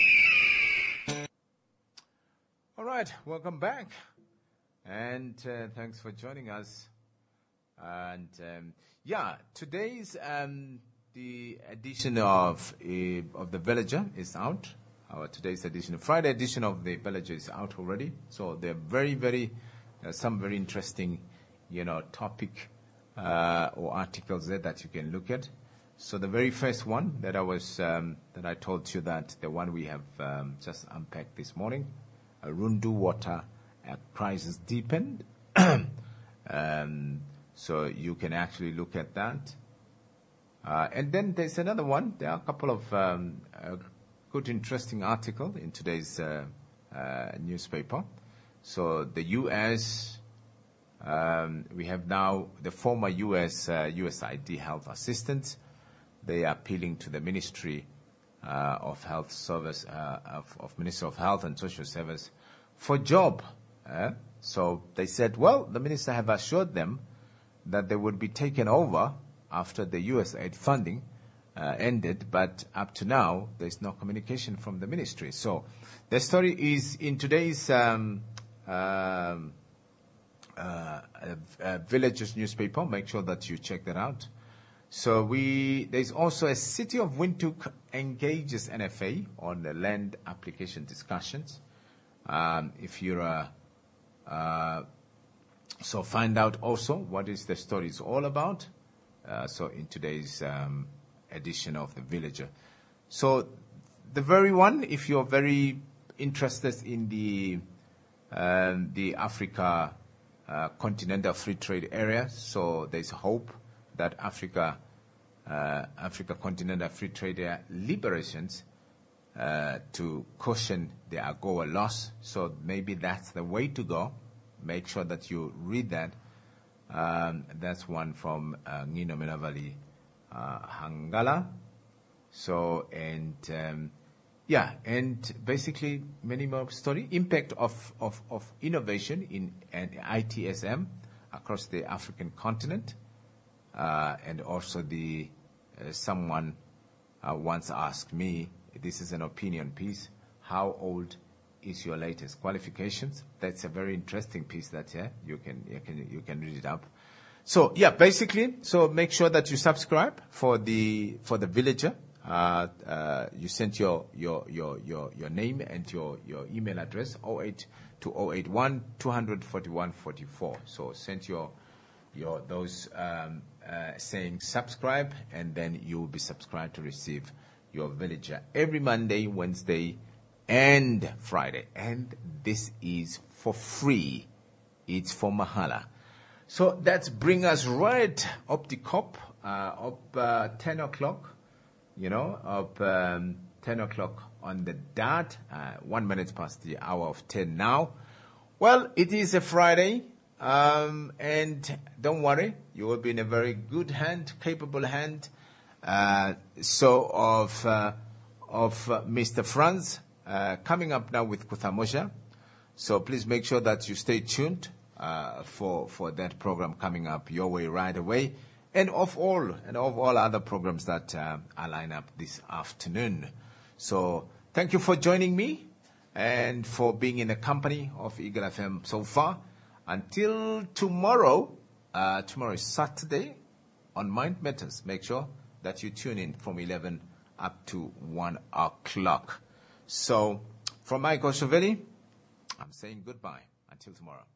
All right, welcome back. And uh, thanks for joining us. And um, yeah, today's um, the edition of uh, of the Villager is out. Our today's edition, Friday edition of the Villager is out already. So they're very, very uh, some very interesting, you know, topic uh, or articles there that you can look at. So the very first one that I was um, that I told you that the one we have um, just unpacked this morning, uh, Rundu water uh, crisis deepened. um, so you can actually look at that. Uh, and then there's another one. There are a couple of um, uh, good, interesting articles in today's uh, uh, newspaper. So the U S, um, we have now the former U S uh, U S A I D health assistant. They are appealing to the Ministry uh, of Health Service, uh, of, of Ministry of Health and Social Service for job. Uh, so they said, well, the minister have assured them that they would be taken over after the U S aid funding uh, ended, but up to now, there's no communication from the ministry. So the story is in today's um, um, uh, uh, uh, Villages newspaper. Make sure that you check that out. So we there's also a City of Windhoek engages N F A on the land application discussions. Um, if you're a uh, so find out also what is the story is all about. Uh, so in today's um, edition of the Villager. So the very one, if you're very interested in the um, the Africa uh, continental free trade area, so there's hope that Africa uh, Africa continental free trade area liberations uh, to cushion the AGOA loss. So maybe that's the way to go. Make sure that you read that. Um, that's one from uh, Ngino Minavali uh, Hangala. So, and um, yeah, and basically many more story. Impact of, of, of innovation in an I T S M across the African continent. Uh, and also the uh, someone uh, once asked me, this is an opinion piece, how old is your latest qualifications? That's a very interesting piece that yeah, you can you can you can read it up. So yeah, basically, so make sure that you subscribe for the for the Villager. Uh, uh, you sent your your your your your name and your your email address oh eight to oh eight one two four one four four. So send your your those um, uh, saying subscribe, and then you will be subscribed to receive your Villager every Monday, Wednesday, and Friday. And this is for free. It's for Mahala. So that's bring us right up the cop, uh, up uh, ten o'clock. You know, up um, ten o'clock on the dot, uh, one minute past the hour of ten now. Well, it is a Friday, um, and don't worry, you will be in a very good hand, capable hand. Uh, so of uh, of uh, Mister Franz uh, coming up now with Kuthamosha. So please make sure that you stay tuned uh, for for that program coming up your way right away. And of all, and of all other programs that uh, are lined up this afternoon. So thank you for joining me and for being in the company of Eagle F M so far. Until tomorrow, uh, tomorrow is Saturday on Mind Matters. Make sure that you tune in from eleven up to one o'clock. So from Michael Shovelli, I'm saying goodbye until tomorrow.